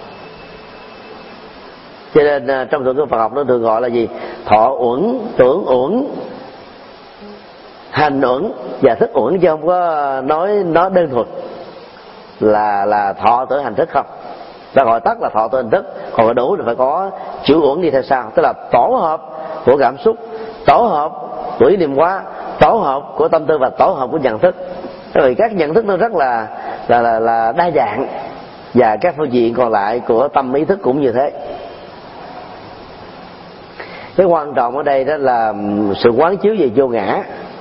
Cho nên trong thượng Phật học nó thường gọi là gì? Thọ uẩn, tưởng uẩn, hành uẩn và thức uẩn, chứ không có nói đơn thuần là thọ tưởng hành thức không. Ta gọi tắt là thọ tưởng hành thức, còn đủ thì phải có chữ uẩn đi theo sau, tức là tổ hợp của cảm xúc, tổ hợp của ý niệm hóa, tổ hợp của tâm tư và tổ hợp của nhận thức. Rồi các nhận thức nó rất là đa dạng, và các phương diện còn lại của tâm ý thức cũng như thế. Cái quan trọng ở đây đó là sự quán chiếu về vô ngã,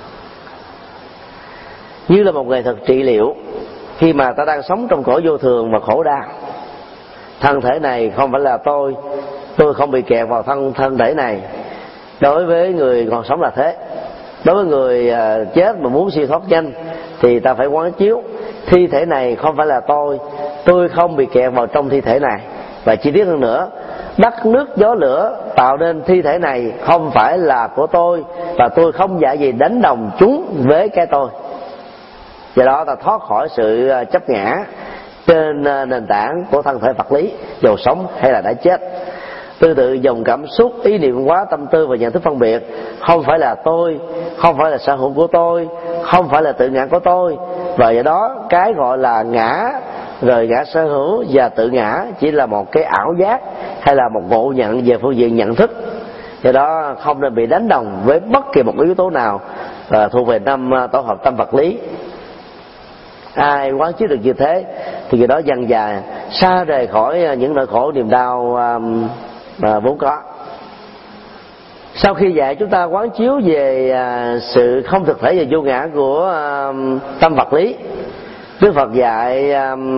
như là một nghệ thuật trị liệu. Khi mà ta đang sống trong cõi vô thường và khổ đau, thân thể này không phải là tôi không bị kẹt vào thân thể này. Đối với người còn sống là thế. Đối với người chết mà muốn siêu thoát nhanh thì ta phải quán chiếu thi thể này không phải là tôi không bị kẹt vào trong thi thể này. Và chi tiết hơn nữa, đất nước gió lửa tạo nên thi thể này không phải là của tôi, và tôi không dễ gì đánh đồng chúng với cái tôi. Do đó ta thoát khỏi sự chấp ngã trên nền tảng của thân thể vật lý, dù sống hay là đã chết. Tương tự dòng cảm xúc, ý niệm hóa, tâm tư và nhận thức phân biệt không phải là tôi, không phải là sở hữu của tôi, không phải là tự ngã của tôi. Và do đó cái gọi là ngã, rồi ngã sở hữu và tự ngã chỉ là một cái ảo giác hay là một ngộ nhận về phương diện nhận thức. Do đó không nên bị đánh đồng với bất kỳ một yếu tố nào thuộc về năm tổ hợp tâm vật lý. Ai quán chiếu được như thế thì người đó dần dà xa rời khỏi những nỗi khổ niềm đau vốn có. Sau khi dạy chúng ta quán chiếu về sự không thực thể và vô ngã của tâm vật lý, Đức Phật dạy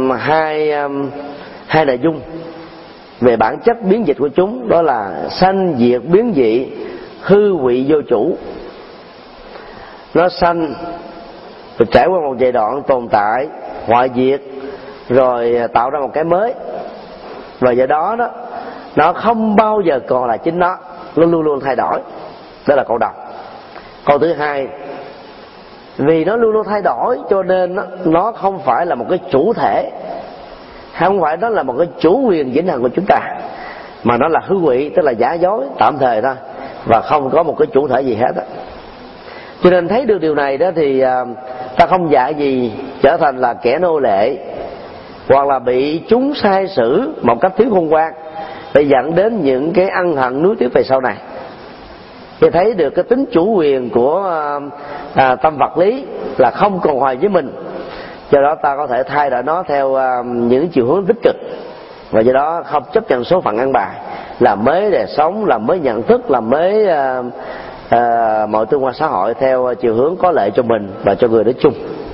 hai nội dung về bản chất biến dịch của chúng, đó là sanh diệt biến dị, hư vị vô chủ. Nó sanh rồi trải qua một giai đoạn tồn tại, hoại diệt, rồi tạo ra một cái mới, và do đó nó không bao giờ còn là chính nó luôn luôn thay đổi. Đó là câu đầu. Câu thứ hai, vì nó luôn luôn thay đổi cho nên nó không phải là một cái chủ thể, không phải đó là một cái chủ quyền vĩnh hằng của chúng ta, mà nó là hư vị, tức là giả dối tạm thời thôi, và không có một cái chủ thể gì hết đó. Cho nên thấy được điều này đó thì ta không dạy gì trở thành là kẻ nô lệ, hoặc là bị chúng sai sử một cách thiếu khôn ngoan, để dẫn đến những cái ân hận nuối tiếc về sau này. Thì thấy được cái tính chủ quyền của tâm vật lý là không còn hoài với mình, do đó ta có thể thay đổi nó theo những chiều hướng tích cực, và do đó không chấp nhận số phận ăn bài, làm mới đời sống, làm mới nhận thức, làm mới mọi tương quan xã hội theo chiều hướng có lợi cho mình và cho người nói chung.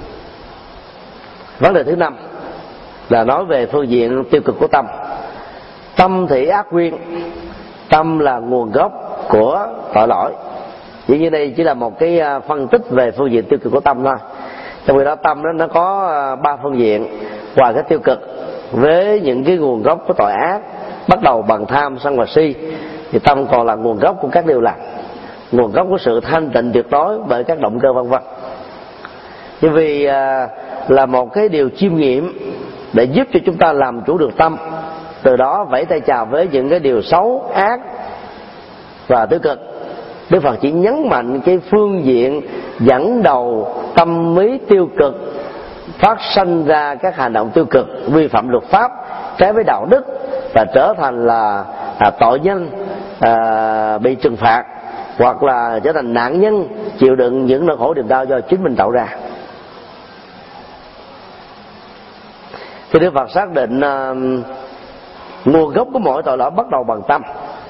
Vấn đề thứ 5 là nói về phương diện tiêu cực của tâm. Tâm thì ác nguyên, tâm là nguồn gốc của tội lỗi. Dĩ nhiên đây chỉ là một cái phân tích về phương diện tiêu cực của tâm thôi. Trong khi đó tâm nó có 3 phương diện. Ngoài cái tiêu cực với những cái nguồn gốc của tội ác, bắt đầu bằng tham, sân và si, thì tâm còn là nguồn gốc của các điều lành, nguồn gốc của sự thanh tịnh tuyệt đối bởi các động cơ vân vân. Bởi vì là một cái điều chiêm nghiệm để giúp cho chúng ta làm chủ được tâm, từ đó vẫy tay chào với những cái điều xấu, ác và tiêu cực. Đức Phật chỉ nhấn mạnh cái phương diện dẫn đầu tâm lý tiêu cực phát sinh ra các hành động tiêu cực, vi phạm luật pháp, trái với đạo đức, và trở thành là tội nhân bị trừng phạt, hoặc là trở thành nạn nhân chịu đựng những nỗi khổ niềm đau do chính mình tạo ra. Thì Đức Phật xác định nguồn gốc của mỗi tội lỗi bắt đầu bằng tâm.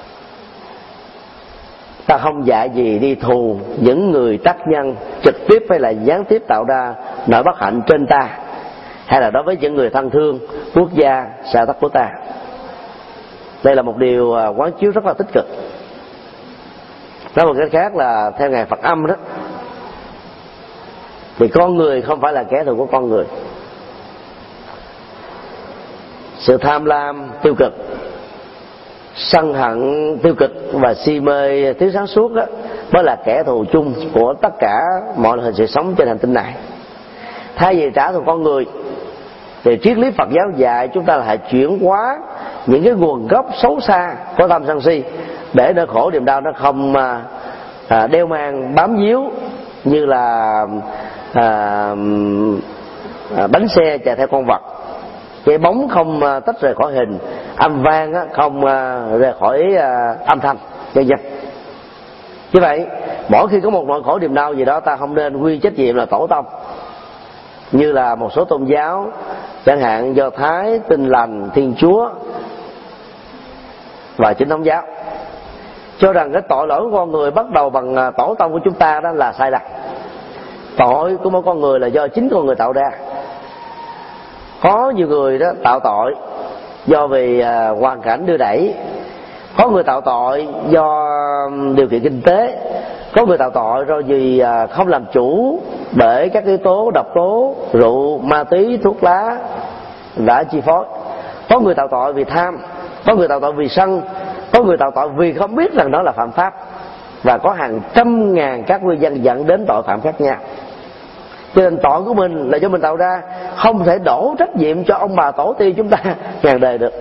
Ta không dạy gì đi thù những người tác nhân trực tiếp hay là gián tiếp tạo ra nỗi bất hạnh trên ta, hay là đối với những người thân thương, quốc gia, xã tắc của ta. Đây là một điều quán chiếu rất là tích cực. Nói một cách khác là theo Ngài Phật Âm đó, thì con người không phải là kẻ thù của con người. Sự tham lam tiêu cực, sân hận tiêu cực và si mê thiếu sáng suốt đó mới là kẻ thù chung của tất cả mọi hình sự sống trên hành tinh này. Thay vì trả thù con người, thì triết lý Phật giáo dạy chúng ta là hãy chuyển hóa những cái nguồn gốc xấu xa của tham sân si, để nỗi khổ niềm đau nó không đeo mang bám víu như là bánh xe chạy theo con vật, cái bóng không tách rời khỏi hình, âm vang không rời khỏi âm thanh, vân vân. Như vậy, mỗi khi có một nỗi khổ niềm đau gì đó, ta không nên quy trách nhiệm là tổ tông, như là một số tôn giáo, chẳng hạn Do Thái, Tin Lành, Thiên Chúa và Chính thống giáo, cho rằng cái tội lỗi của con người bắt đầu bằng tổ tông của chúng ta, đó là sai lầm. Tội của mỗi con người là do chính con người tạo ra. Có nhiều người đó tạo tội do vì hoàn cảnh đưa đẩy, có người tạo tội do điều kiện kinh tế, có người tạo tội do vì không làm chủ bởi các yếu tố độc tố, rượu, ma túy, thuốc lá đã chi phối, có người tạo tội vì tham, có người tạo tội vì sân, có người tạo tội vì không biết rằng đó là phạm pháp, và có hàng trăm ngàn các nguyên nhân dẫn đến tội phạm khác nhau. Cho nên tội của mình là do mình tạo ra, không thể đổ trách nhiệm cho ông bà tổ tiên chúng ta ngàn đời được.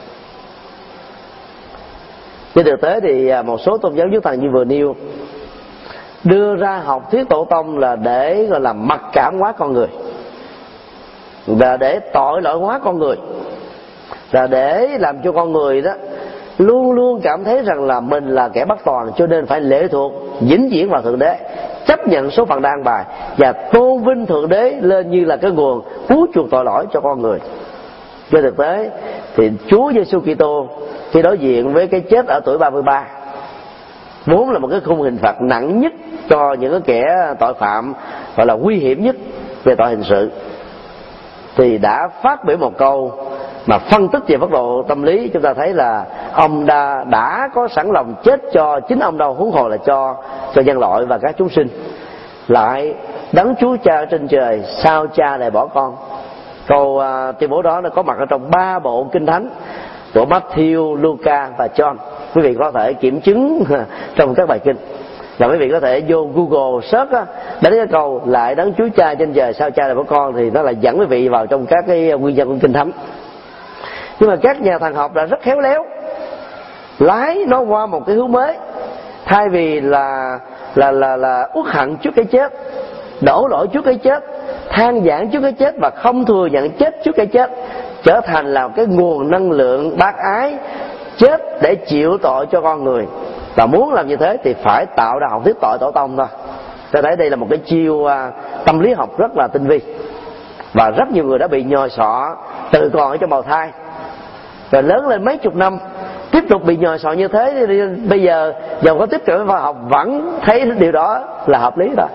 Trên thực tế thì một số tôn giáo nhất thần như vừa nêu đưa ra học thuyết tổ tông là để gọi là mặc cảm hóa con người, là để tội lỗi hóa con người, là để làm cho con người đó luôn luôn cảm thấy rằng là mình là kẻ bất toàn, cho nên phải lệ thuộc vĩnh viễn vào Thượng Đế, chấp nhận số phận đang bài và tôn vinh Thượng Đế lên như là cái nguồn cứu chuộc tội lỗi cho con người. Trên thực tế thì Chúa Giêsu Kitô khi đối diện với cái chết ở tuổi 33 vốn là một cái khung hình phạt nặng nhất cho những cái kẻ tội phạm gọi là nguy hiểm nhất về tội hình sự, thì đã phát biểu một câu mà phân tích về mức độ tâm lý. Chúng ta thấy là ông đã có sẵn lòng chết cho chính ông đâu, huống hồ là cho nhân loại và các chúng sinh. Lại đấng Chúa Cha ở trên trời, sao cha lại bỏ con? Câu tuyên bố đó nó có mặt ở trong 3 bộ kinh thánh của Matthew, Luca và John. Quý vị có thể kiểm chứng trong các bài kinh, và quý vị có thể vô Google search đánh cái câu lại đấng Chúa Cha trên trời, sao cha lại bỏ con, thì nó là dẫn quý vị vào trong các cái nguyên nhân của kinh thánh. Nhưng mà các nhà thần học đã rất khéo léo lái nó qua một cái hướng mới. Thay vì là uất hận trước cái chết, đổ lỗi trước cái chết, than vãn trước cái chết và không thừa nhận chết trước cái chết, trở thành là cái nguồn năng lượng bác ái chết để chịu tội cho con người. Và muốn làm như thế thì phải tạo ra học thuyết tội tổ tông thôi. Tôi thấy đây là một cái chiêu tâm lý học rất là tinh vi, và rất nhiều người đã bị nhồi sọ từ còn ở trong bào thai, rồi lớn lên mấy chục năm tiếp tục bị nhồi sọ như thế. Thì bây giờ dầu có tiếp cận với khoa học vẫn thấy điều đó là hợp lý rồi.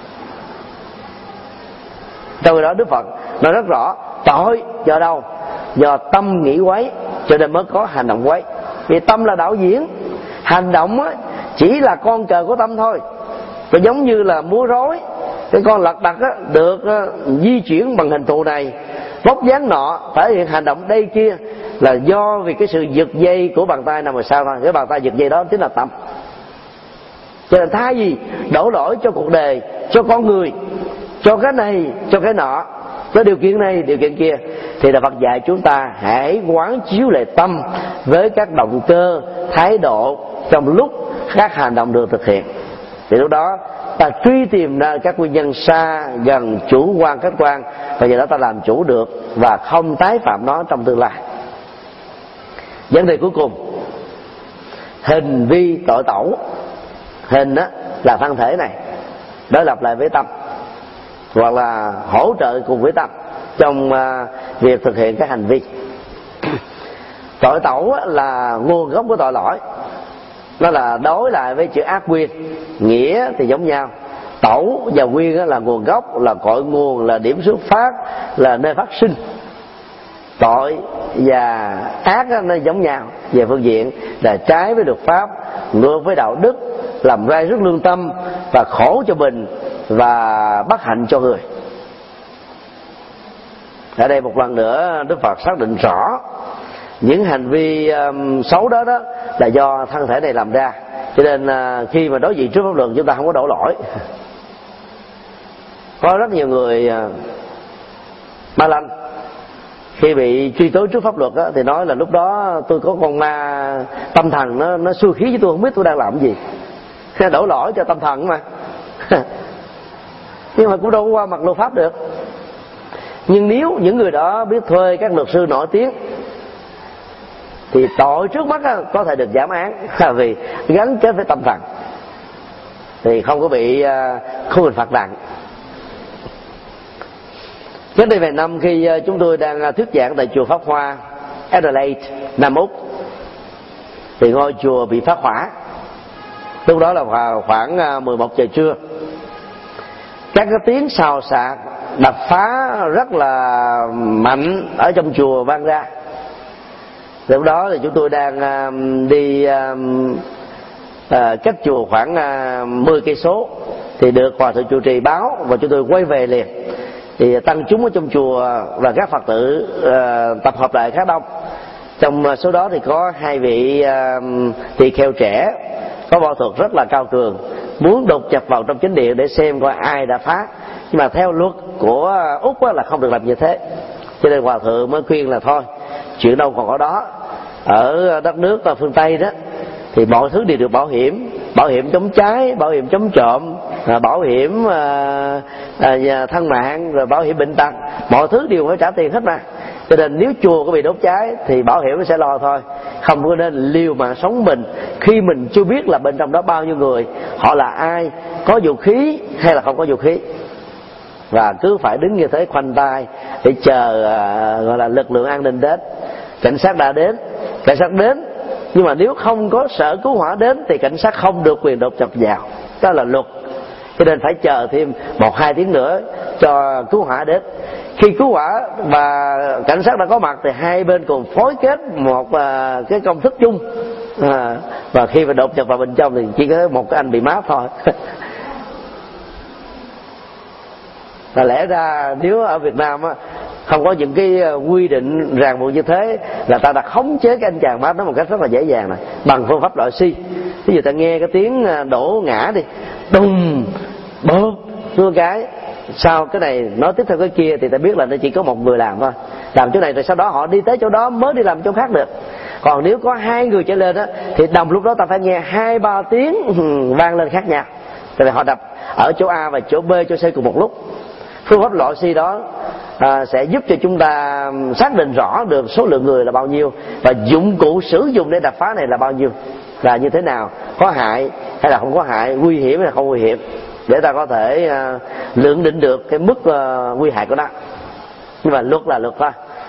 Trong đó Đức Phật nói rất rõ, tội do đâu? Do tâm nghĩ quấy, cho nên mới có hành động quấy. Vì tâm là đạo diễn, hành động chỉ là con cờ của tâm thôi. Và giống như là múa rối, cái con lật đật được di chuyển bằng hình thù này, vóc dáng nọ, thể hiện hành động đây kia, là do vì cái sự giật dây của bàn tay nằm ở sau thôi. Cái bàn tay giật dây đó chính là tâm. Cho nên thay vì đổ lỗi cho cuộc đời, cho con người, cho cái này, cho cái nọ, cho điều kiện này, điều kiện kia, thì Đạo Phật dạy chúng ta hãy quán chiếu lại tâm với các động cơ, thái độ trong lúc các hành động được thực hiện. Thì lúc đó ta truy tìm ra các nguyên nhân xa, gần, chủ quan, khách quan, và giờ đó ta làm chủ được và không tái phạm nó trong tương lai. Vấn đề cuối cùng, hình vi tội tẩu. Hình là thân thể này đối lập lại với tâm, hoặc là hỗ trợ cùng với tâm trong việc thực hiện các hành vi. Tội tẩu là nguồn gốc của tội lỗi, nó là đối lại với chữ ác quyên, nghĩa thì giống nhau. Tẩu và quyên là nguồn gốc, là cội nguồn, là điểm xuất phát, là nơi phát sinh. Tội và ác nó giống nhau về phương diện là trái với luật pháp, ngược với đạo đức, làm rai rứt lương tâm và khổ cho mình và bất hạnh cho người. Ở đây một lần nữa Đức Phật xác định rõ những hành vi xấu đó là do thân thể này làm ra. Cho nên khi mà đối diện trước pháp luật chúng ta không có đổ lỗi. Có rất nhiều người ma lanh khi bị truy tố trước pháp luật thì nói là lúc đó tôi có con ma tâm thần nó xua khí với tôi, không biết tôi đang làm gì. Đổ lỗi cho tâm thần mà. Nhưng mà cũng đâu có qua mặt luật pháp được. Nhưng nếu những người đó biết thuê các luật sư nổi tiếng thì tội trước mắt có thể được giảm án, vì gắn kết với tâm thần thì không có bị khung hình phạt nặng. Cách đây vài năm khi chúng tôi đang thuyết giảng tại chùa Pháp Hoa Adelaide, Nam Úc, thì ngôi chùa bị phát hỏa. Lúc đó là vào khoảng 11 giờ trưa. Các cái tiếng xào xạc, đập phá rất là mạnh ở trong chùa vang ra. Lúc đó thì chúng tôi đang đi cách chùa khoảng 10 cây số thì được hòa thượng trụ trì báo và chúng tôi quay về liền. Thì tăng chúng ở trong chùa và các Phật tử tập hợp lại khá đông. Trong số đó thì có 2 vị tỳ kheo trẻ có võ thuật rất là cao cường, muốn đột nhập vào trong chính điện để xem coi ai đã phá. Nhưng mà theo luật của Úc là không được làm như thế. Cho nên hòa thượng mới khuyên là thôi, chuyện đâu còn có đó. Ở đất nước phương Tây đó thì mọi thứ đều được bảo hiểm. Bảo hiểm chống cháy, bảo hiểm chống trộm, bảo hiểm thân mạng, rồi bảo hiểm bệnh tật, mọi thứ đều phải trả tiền hết mà. Cho nên nếu chùa có bị đốt cháy thì bảo hiểm nó sẽ lo thôi. Không có nên liều mạng sống mình khi mình chưa biết là bên trong đó bao nhiêu người, họ là ai, có vũ khí hay là không có vũ khí. Và cứ phải đứng như thế khoanh tay để chờ gọi là lực lượng an ninh đến. Cảnh sát đã đến, cảnh sát đến Nhưng mà nếu không có sở cứu hỏa đến thì cảnh sát không được quyền đột nhập vào. Đó là luật. Cho nên phải chờ thêm 1-2 tiếng nữa cho cứu hỏa đến. Khi cứu hỏa và cảnh sát đã có mặt thì hai bên cùng phối kết một cái công thức chung. Và khi mà đột nhập vào bên trong thì chỉ có một cái anh bị mát thôi. Là lẽ ra nếu ở Việt Nam á, không có những cái quy định ràng buộc như thế, là ta đã khống chế cái anh chàng mát đó một cách rất là dễ dàng này, bằng phương pháp loại si. Ví dụ ta nghe cái tiếng đổ ngã đi, đùng bốp xuống cái, sau cái này nói tiếp theo cái kia thì ta biết là nó chỉ có một người làm thôi, làm chỗ này rồi sau đó họ đi tới chỗ đó mới đi làm chỗ khác được. Còn nếu có 2 người trở lên á thì đồng lúc đó ta phải nghe 2-3 tiếng vang lên khác nhau, tại vì họ đập ở chỗ A và chỗ B, chỗ C cùng một lúc. Phương pháp loại si đó sẽ giúp cho chúng ta xác định rõ được số lượng người là bao nhiêu và dụng cụ sử dụng để đập phá này là bao nhiêu, là như thế nào, có hại hay là không có hại, nguy hiểm hay là không nguy hiểm, để ta có thể lượng định được cái mức nguy hại của nó. Nhưng mà luật là luật thôi.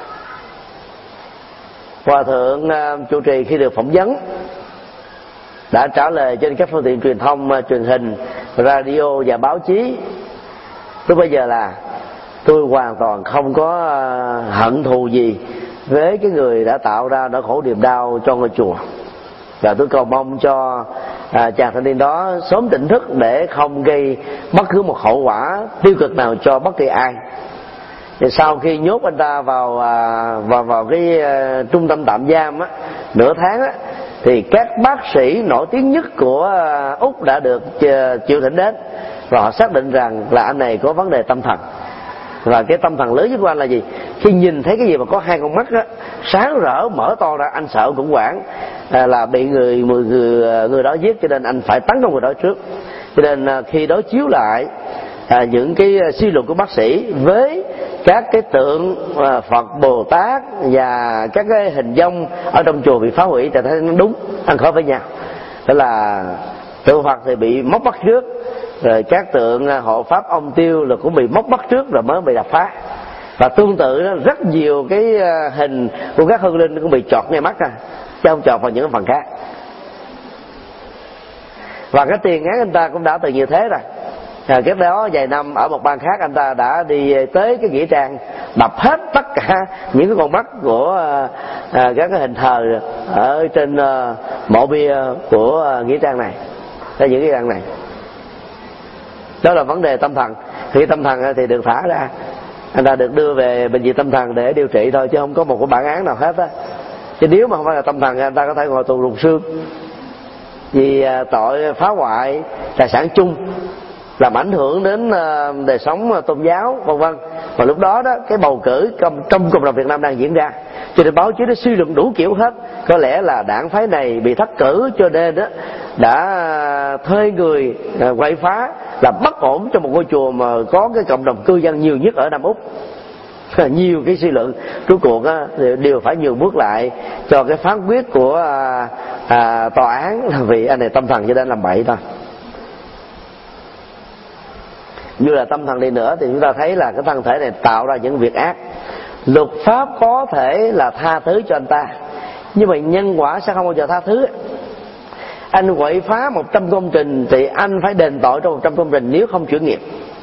Hòa thượng chủ trì khi được phỏng vấn đã trả lời trên các phương tiện truyền thông, truyền hình, radio và báo chí lúc bây giờ là: tôi hoàn toàn không có hận thù gì với cái người đã tạo ra nỗi khổ niềm đau cho ngôi chùa, và tôi cầu mong cho chàng thanh niên đó sớm tỉnh thức để không gây bất cứ một hậu quả tiêu cực nào cho bất kỳ ai. Thì sau khi nhốt anh ta vào cái trung tâm tạm giam á, nửa tháng á, thì các bác sĩ nổi tiếng nhất của Úc đã được chịu thỉnh đến, và họ xác định rằng là anh này có vấn đề tâm thần. Và cái tâm thần lớn nhất của anh là gì? Khi nhìn thấy cái gì mà có 2 con mắt á, sáng rỡ mở to ra, anh sợ khủng hoảng là bị người đó giết, cho nên anh phải tấn công người đó trước. Cho nên khi đối chiếu lại những cái suy luận của bác sĩ với các cái tượng Phật, Bồ Tát và các cái hình dông ở trong chùa bị phá hủy, thì thấy nó đúng, ăn khỏi với nhau. Đó là tượng Phật thì bị móc bắt trước, rồi các tượng hộ pháp ông Tiêu là cũng bị móc bắt trước rồi mới bị đập phá. Và tương tự đó, rất nhiều cái hình của các hương linh cũng bị chọt ngay mắt ra, chứ không chọt vào những phần khác. Và cái tiền án anh ta cũng đã từng như thế rồi. Cái đó vài năm ở một bang khác, anh ta đã đi tới cái nghĩa trang đập hết tất cả những cái con mắt của các cái hình thờ ở trên mộ bia của nghĩa trang này, ở những cái trang này. Đó là vấn đề tâm thần. Khi tâm thần thì được thả ra, anh ta được đưa về bệnh viện tâm thần để điều trị thôi, chứ không có một cái bản án nào hết á. Chứ nếu mà không phải là tâm thần, anh ta có thể ngồi tù rùng xương vì tội phá hoại tài sản chung, làm ảnh hưởng đến đời sống tôn giáo, vân vân. Và lúc đó đó, cái bầu cử trong cộng đồng Việt Nam đang diễn ra, cho nên báo chí nó suy luận đủ kiểu hết. Có lẽ là đảng phái này bị thất cử, cho nên đó đã thuê người quậy phá, làm bất ổn trong một ngôi chùa mà có cái cộng đồng cư dân nhiều nhất ở Nam Úc. Nhiều cái suy luận, cuối cuộc đều phải nhường bước lại cho cái phán quyết của tòa án, vì anh này tâm thần cho nên làm bậy thôi. Như là tâm thần đi nữa thì chúng ta thấy là cái thân thể này tạo ra những việc ác. Luật pháp có thể là tha thứ cho anh ta, nhưng mà nhân quả sẽ không bao giờ tha thứ. Anh quậy phá 100 công trình thì anh phải đền tội trong 100 công trình nếu không chuyển nghiệp.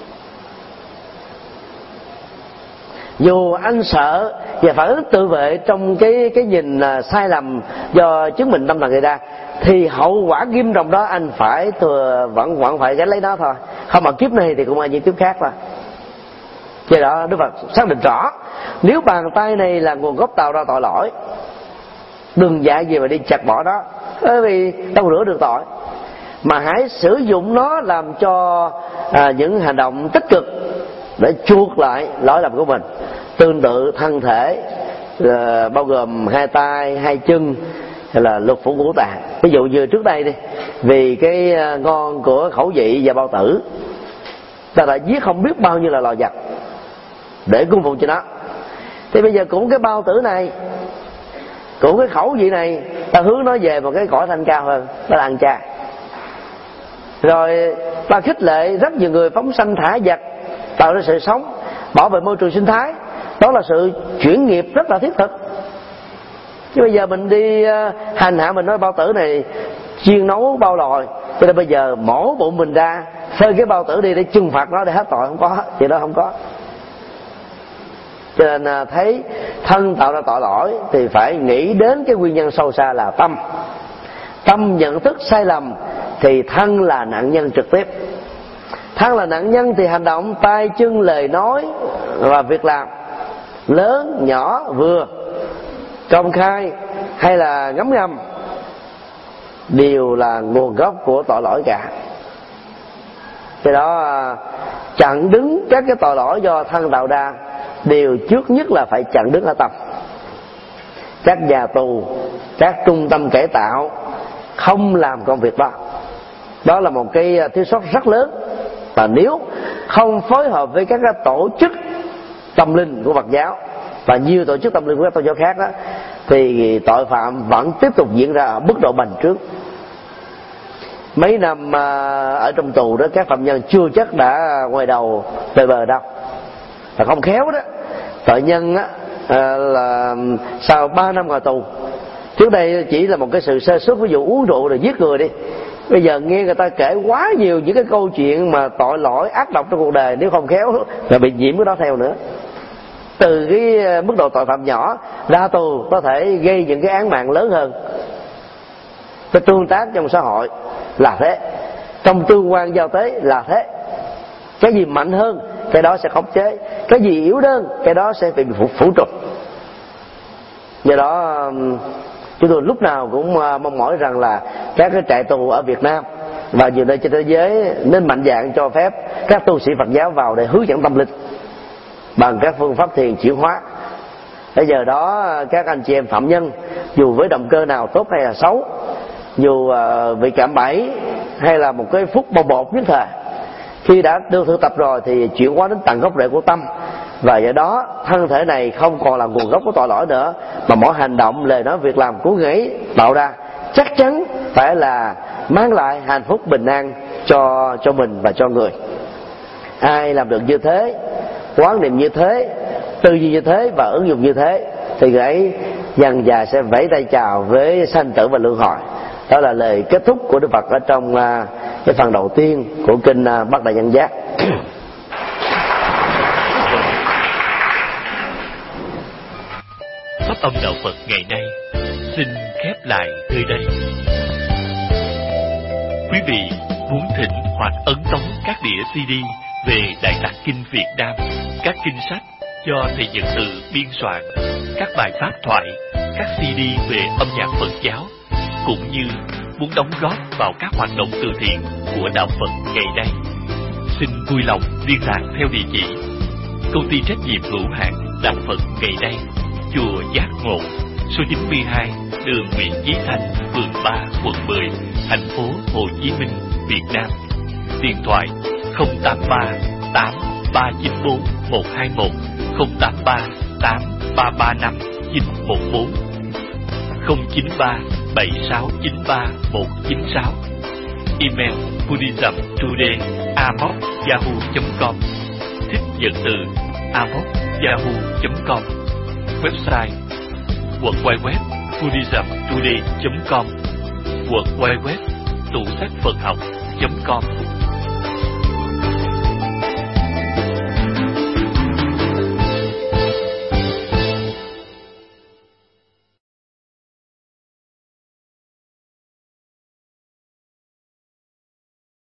Dù anh sợ và phản ứng tự vệ trong cái nhìn sai lầm do chứng minh tâm thần gây ra, thì hậu quả nghiêm trọng đó anh phải vẫn phải gánh lấy nó thôi. Không mà kiếp này thì cũng là những kiếp khác thôi. Do đó Đức Phật xác định rõ, nếu bàn tay này là nguồn gốc tạo ra tội lỗi, đừng dạy gì mà đi chặt bỏ nó, bởi vì đâu rửa được tội, mà hãy sử dụng nó làm cho những hành động tích cực để chuộc lại lỗi lầm của mình. Tương tự thân thể bao gồm 2 tay, 2 chân, hay là lục phủ ngũ tạng. Ví dụ như trước đây đi, vì cái ngon của khẩu vị và bao tử, ta đã giết không biết bao nhiêu là loài vật để cung phụng cho nó. Thì bây giờ cũng cái bao tử này, cũng cái khẩu vị này, ta hướng nó về một cái cõi thanh cao hơn, đó là ăn chay. Rồi ta khích lệ rất nhiều người phóng sanh thả vật, tạo ra sự sống, bảo vệ môi trường sinh thái. Đó là sự chuyển nghiệp rất là thiết thực. Chứ bây giờ mình đi hành hạ, mình nói bao tử này chuyên nấu bao lòi, cho nên bây giờ mổ bụng mình ra, phơi cái bao tử đi để trừng phạt nó để hết tội, không có, chuyện đó không có. Cho nên thấy thân tạo ra tội lỗi thì phải nghĩ đến cái nguyên nhân sâu xa là tâm. Tâm nhận thức sai lầm thì thân là nạn nhân trực tiếp. Thân là nạn nhân thì hành động, tay chân, lời nói và việc làm, lớn, nhỏ, vừa, công khai hay là ngấm ngầm, đều là nguồn gốc của tội lỗi cả. Cái đó chặn đứng các cái tội lỗi do thân tạo ra, điều trước nhất là phải chặn đứng ở tâm. Các nhà tù, các trung tâm cải tạo không làm công việc đó. Đó là một cái thiếu sót rất lớn. Và nếu không phối hợp với các tổ chức tâm linh của Phật giáo và nhiều tổ chức tâm linh của các tôn giáo khác đó, thì tội phạm vẫn tiếp tục diễn ra ở mức độ bành trướng. Mấy năm ở trong tù đó, các phạm nhân chưa chắc đã ngoài đầu về bờ đâu. Và không khéo đó, tội nhân á, là sau 3 năm ngồi tù, trước đây chỉ là một cái sự sơ suất, ví dụ uống rượu rồi giết người đi, bây giờ nghe người ta kể quá nhiều những cái câu chuyện mà tội lỗi ác độc trong cuộc đời, nếu không khéo là bị nhiễm cái đó theo nữa. Từ cái mức độ tội phạm nhỏ ra tù có thể gây những cái án mạng lớn hơn. Cái tương tác trong xã hội là thế, trong tương quan giao tế là thế. Cái gì mạnh hơn cái đó sẽ khống chế, cái gì yếu đơn cái đó sẽ bị phủ trục. Do đó chúng tôi lúc nào cũng mong mỏi rằng là các cái trại tù ở Việt Nam và nhiều nơi trên thế giới nên mạnh dạn cho phép các tu sĩ Phật giáo vào để hướng dẫn tâm linh bằng các phương pháp thiền chuyển hóa. Bây giờ đó các anh chị em phạm nhân, dù với động cơ nào tốt hay là xấu, dù bị cạm bẫy hay là một cái phút bồng bột nhất thời, khi đã được thực tập rồi thì chuyển hóa đến tận gốc rễ của tâm. Và do đó thân thể này không còn là nguồn gốc của tội lỗi nữa, mà mỗi hành động, lời nói, việc làm của nghĩ tạo ra chắc chắn phải là mang lại hạnh phúc bình an cho mình và cho người. Ai làm được như thế, quán niệm như thế, tư duy như thế và ứng dụng như thế, thì người ấy dần dà sẽ vẫy tay chào với sanh tử và luân hồi. Đó là lời kết thúc của Đức Phật ở trong cái phần đầu tiên của kinh Bát Đại Nhân Giác. Pháp âm đạo Phật ngày nay xin khép lại nơi đây. Quý vị muốn thỉnh hoặc ấn tống các đĩa CD về Đại Tạng Kinh Việt Nam, các kinh sách do thầy Nhật Từ biên soạn, các bài pháp thoại, các CD về âm nhạc Phật giáo, cũng như muốn đóng góp vào các hoạt động từ thiện của đạo Phật ngày nay, xin vui lòng liên lạc theo địa chỉ Công ty trách nhiệm hữu hạn Đạo Phật ngày nay, chùa Giác Ngộ, số 92, đường Nguyễn Chí Thanh, phường 3, quận 10, thành phố Hồ Chí Minh, Việt Nam. Điện thoại 083 8394 121, 083 8335 914, 093 7693 196. Email buddhismtoday@yahoo.com, thích nhận từ @yahoo.com. Website www.buddhismtoday.com, www.tủ sách Phật học.com.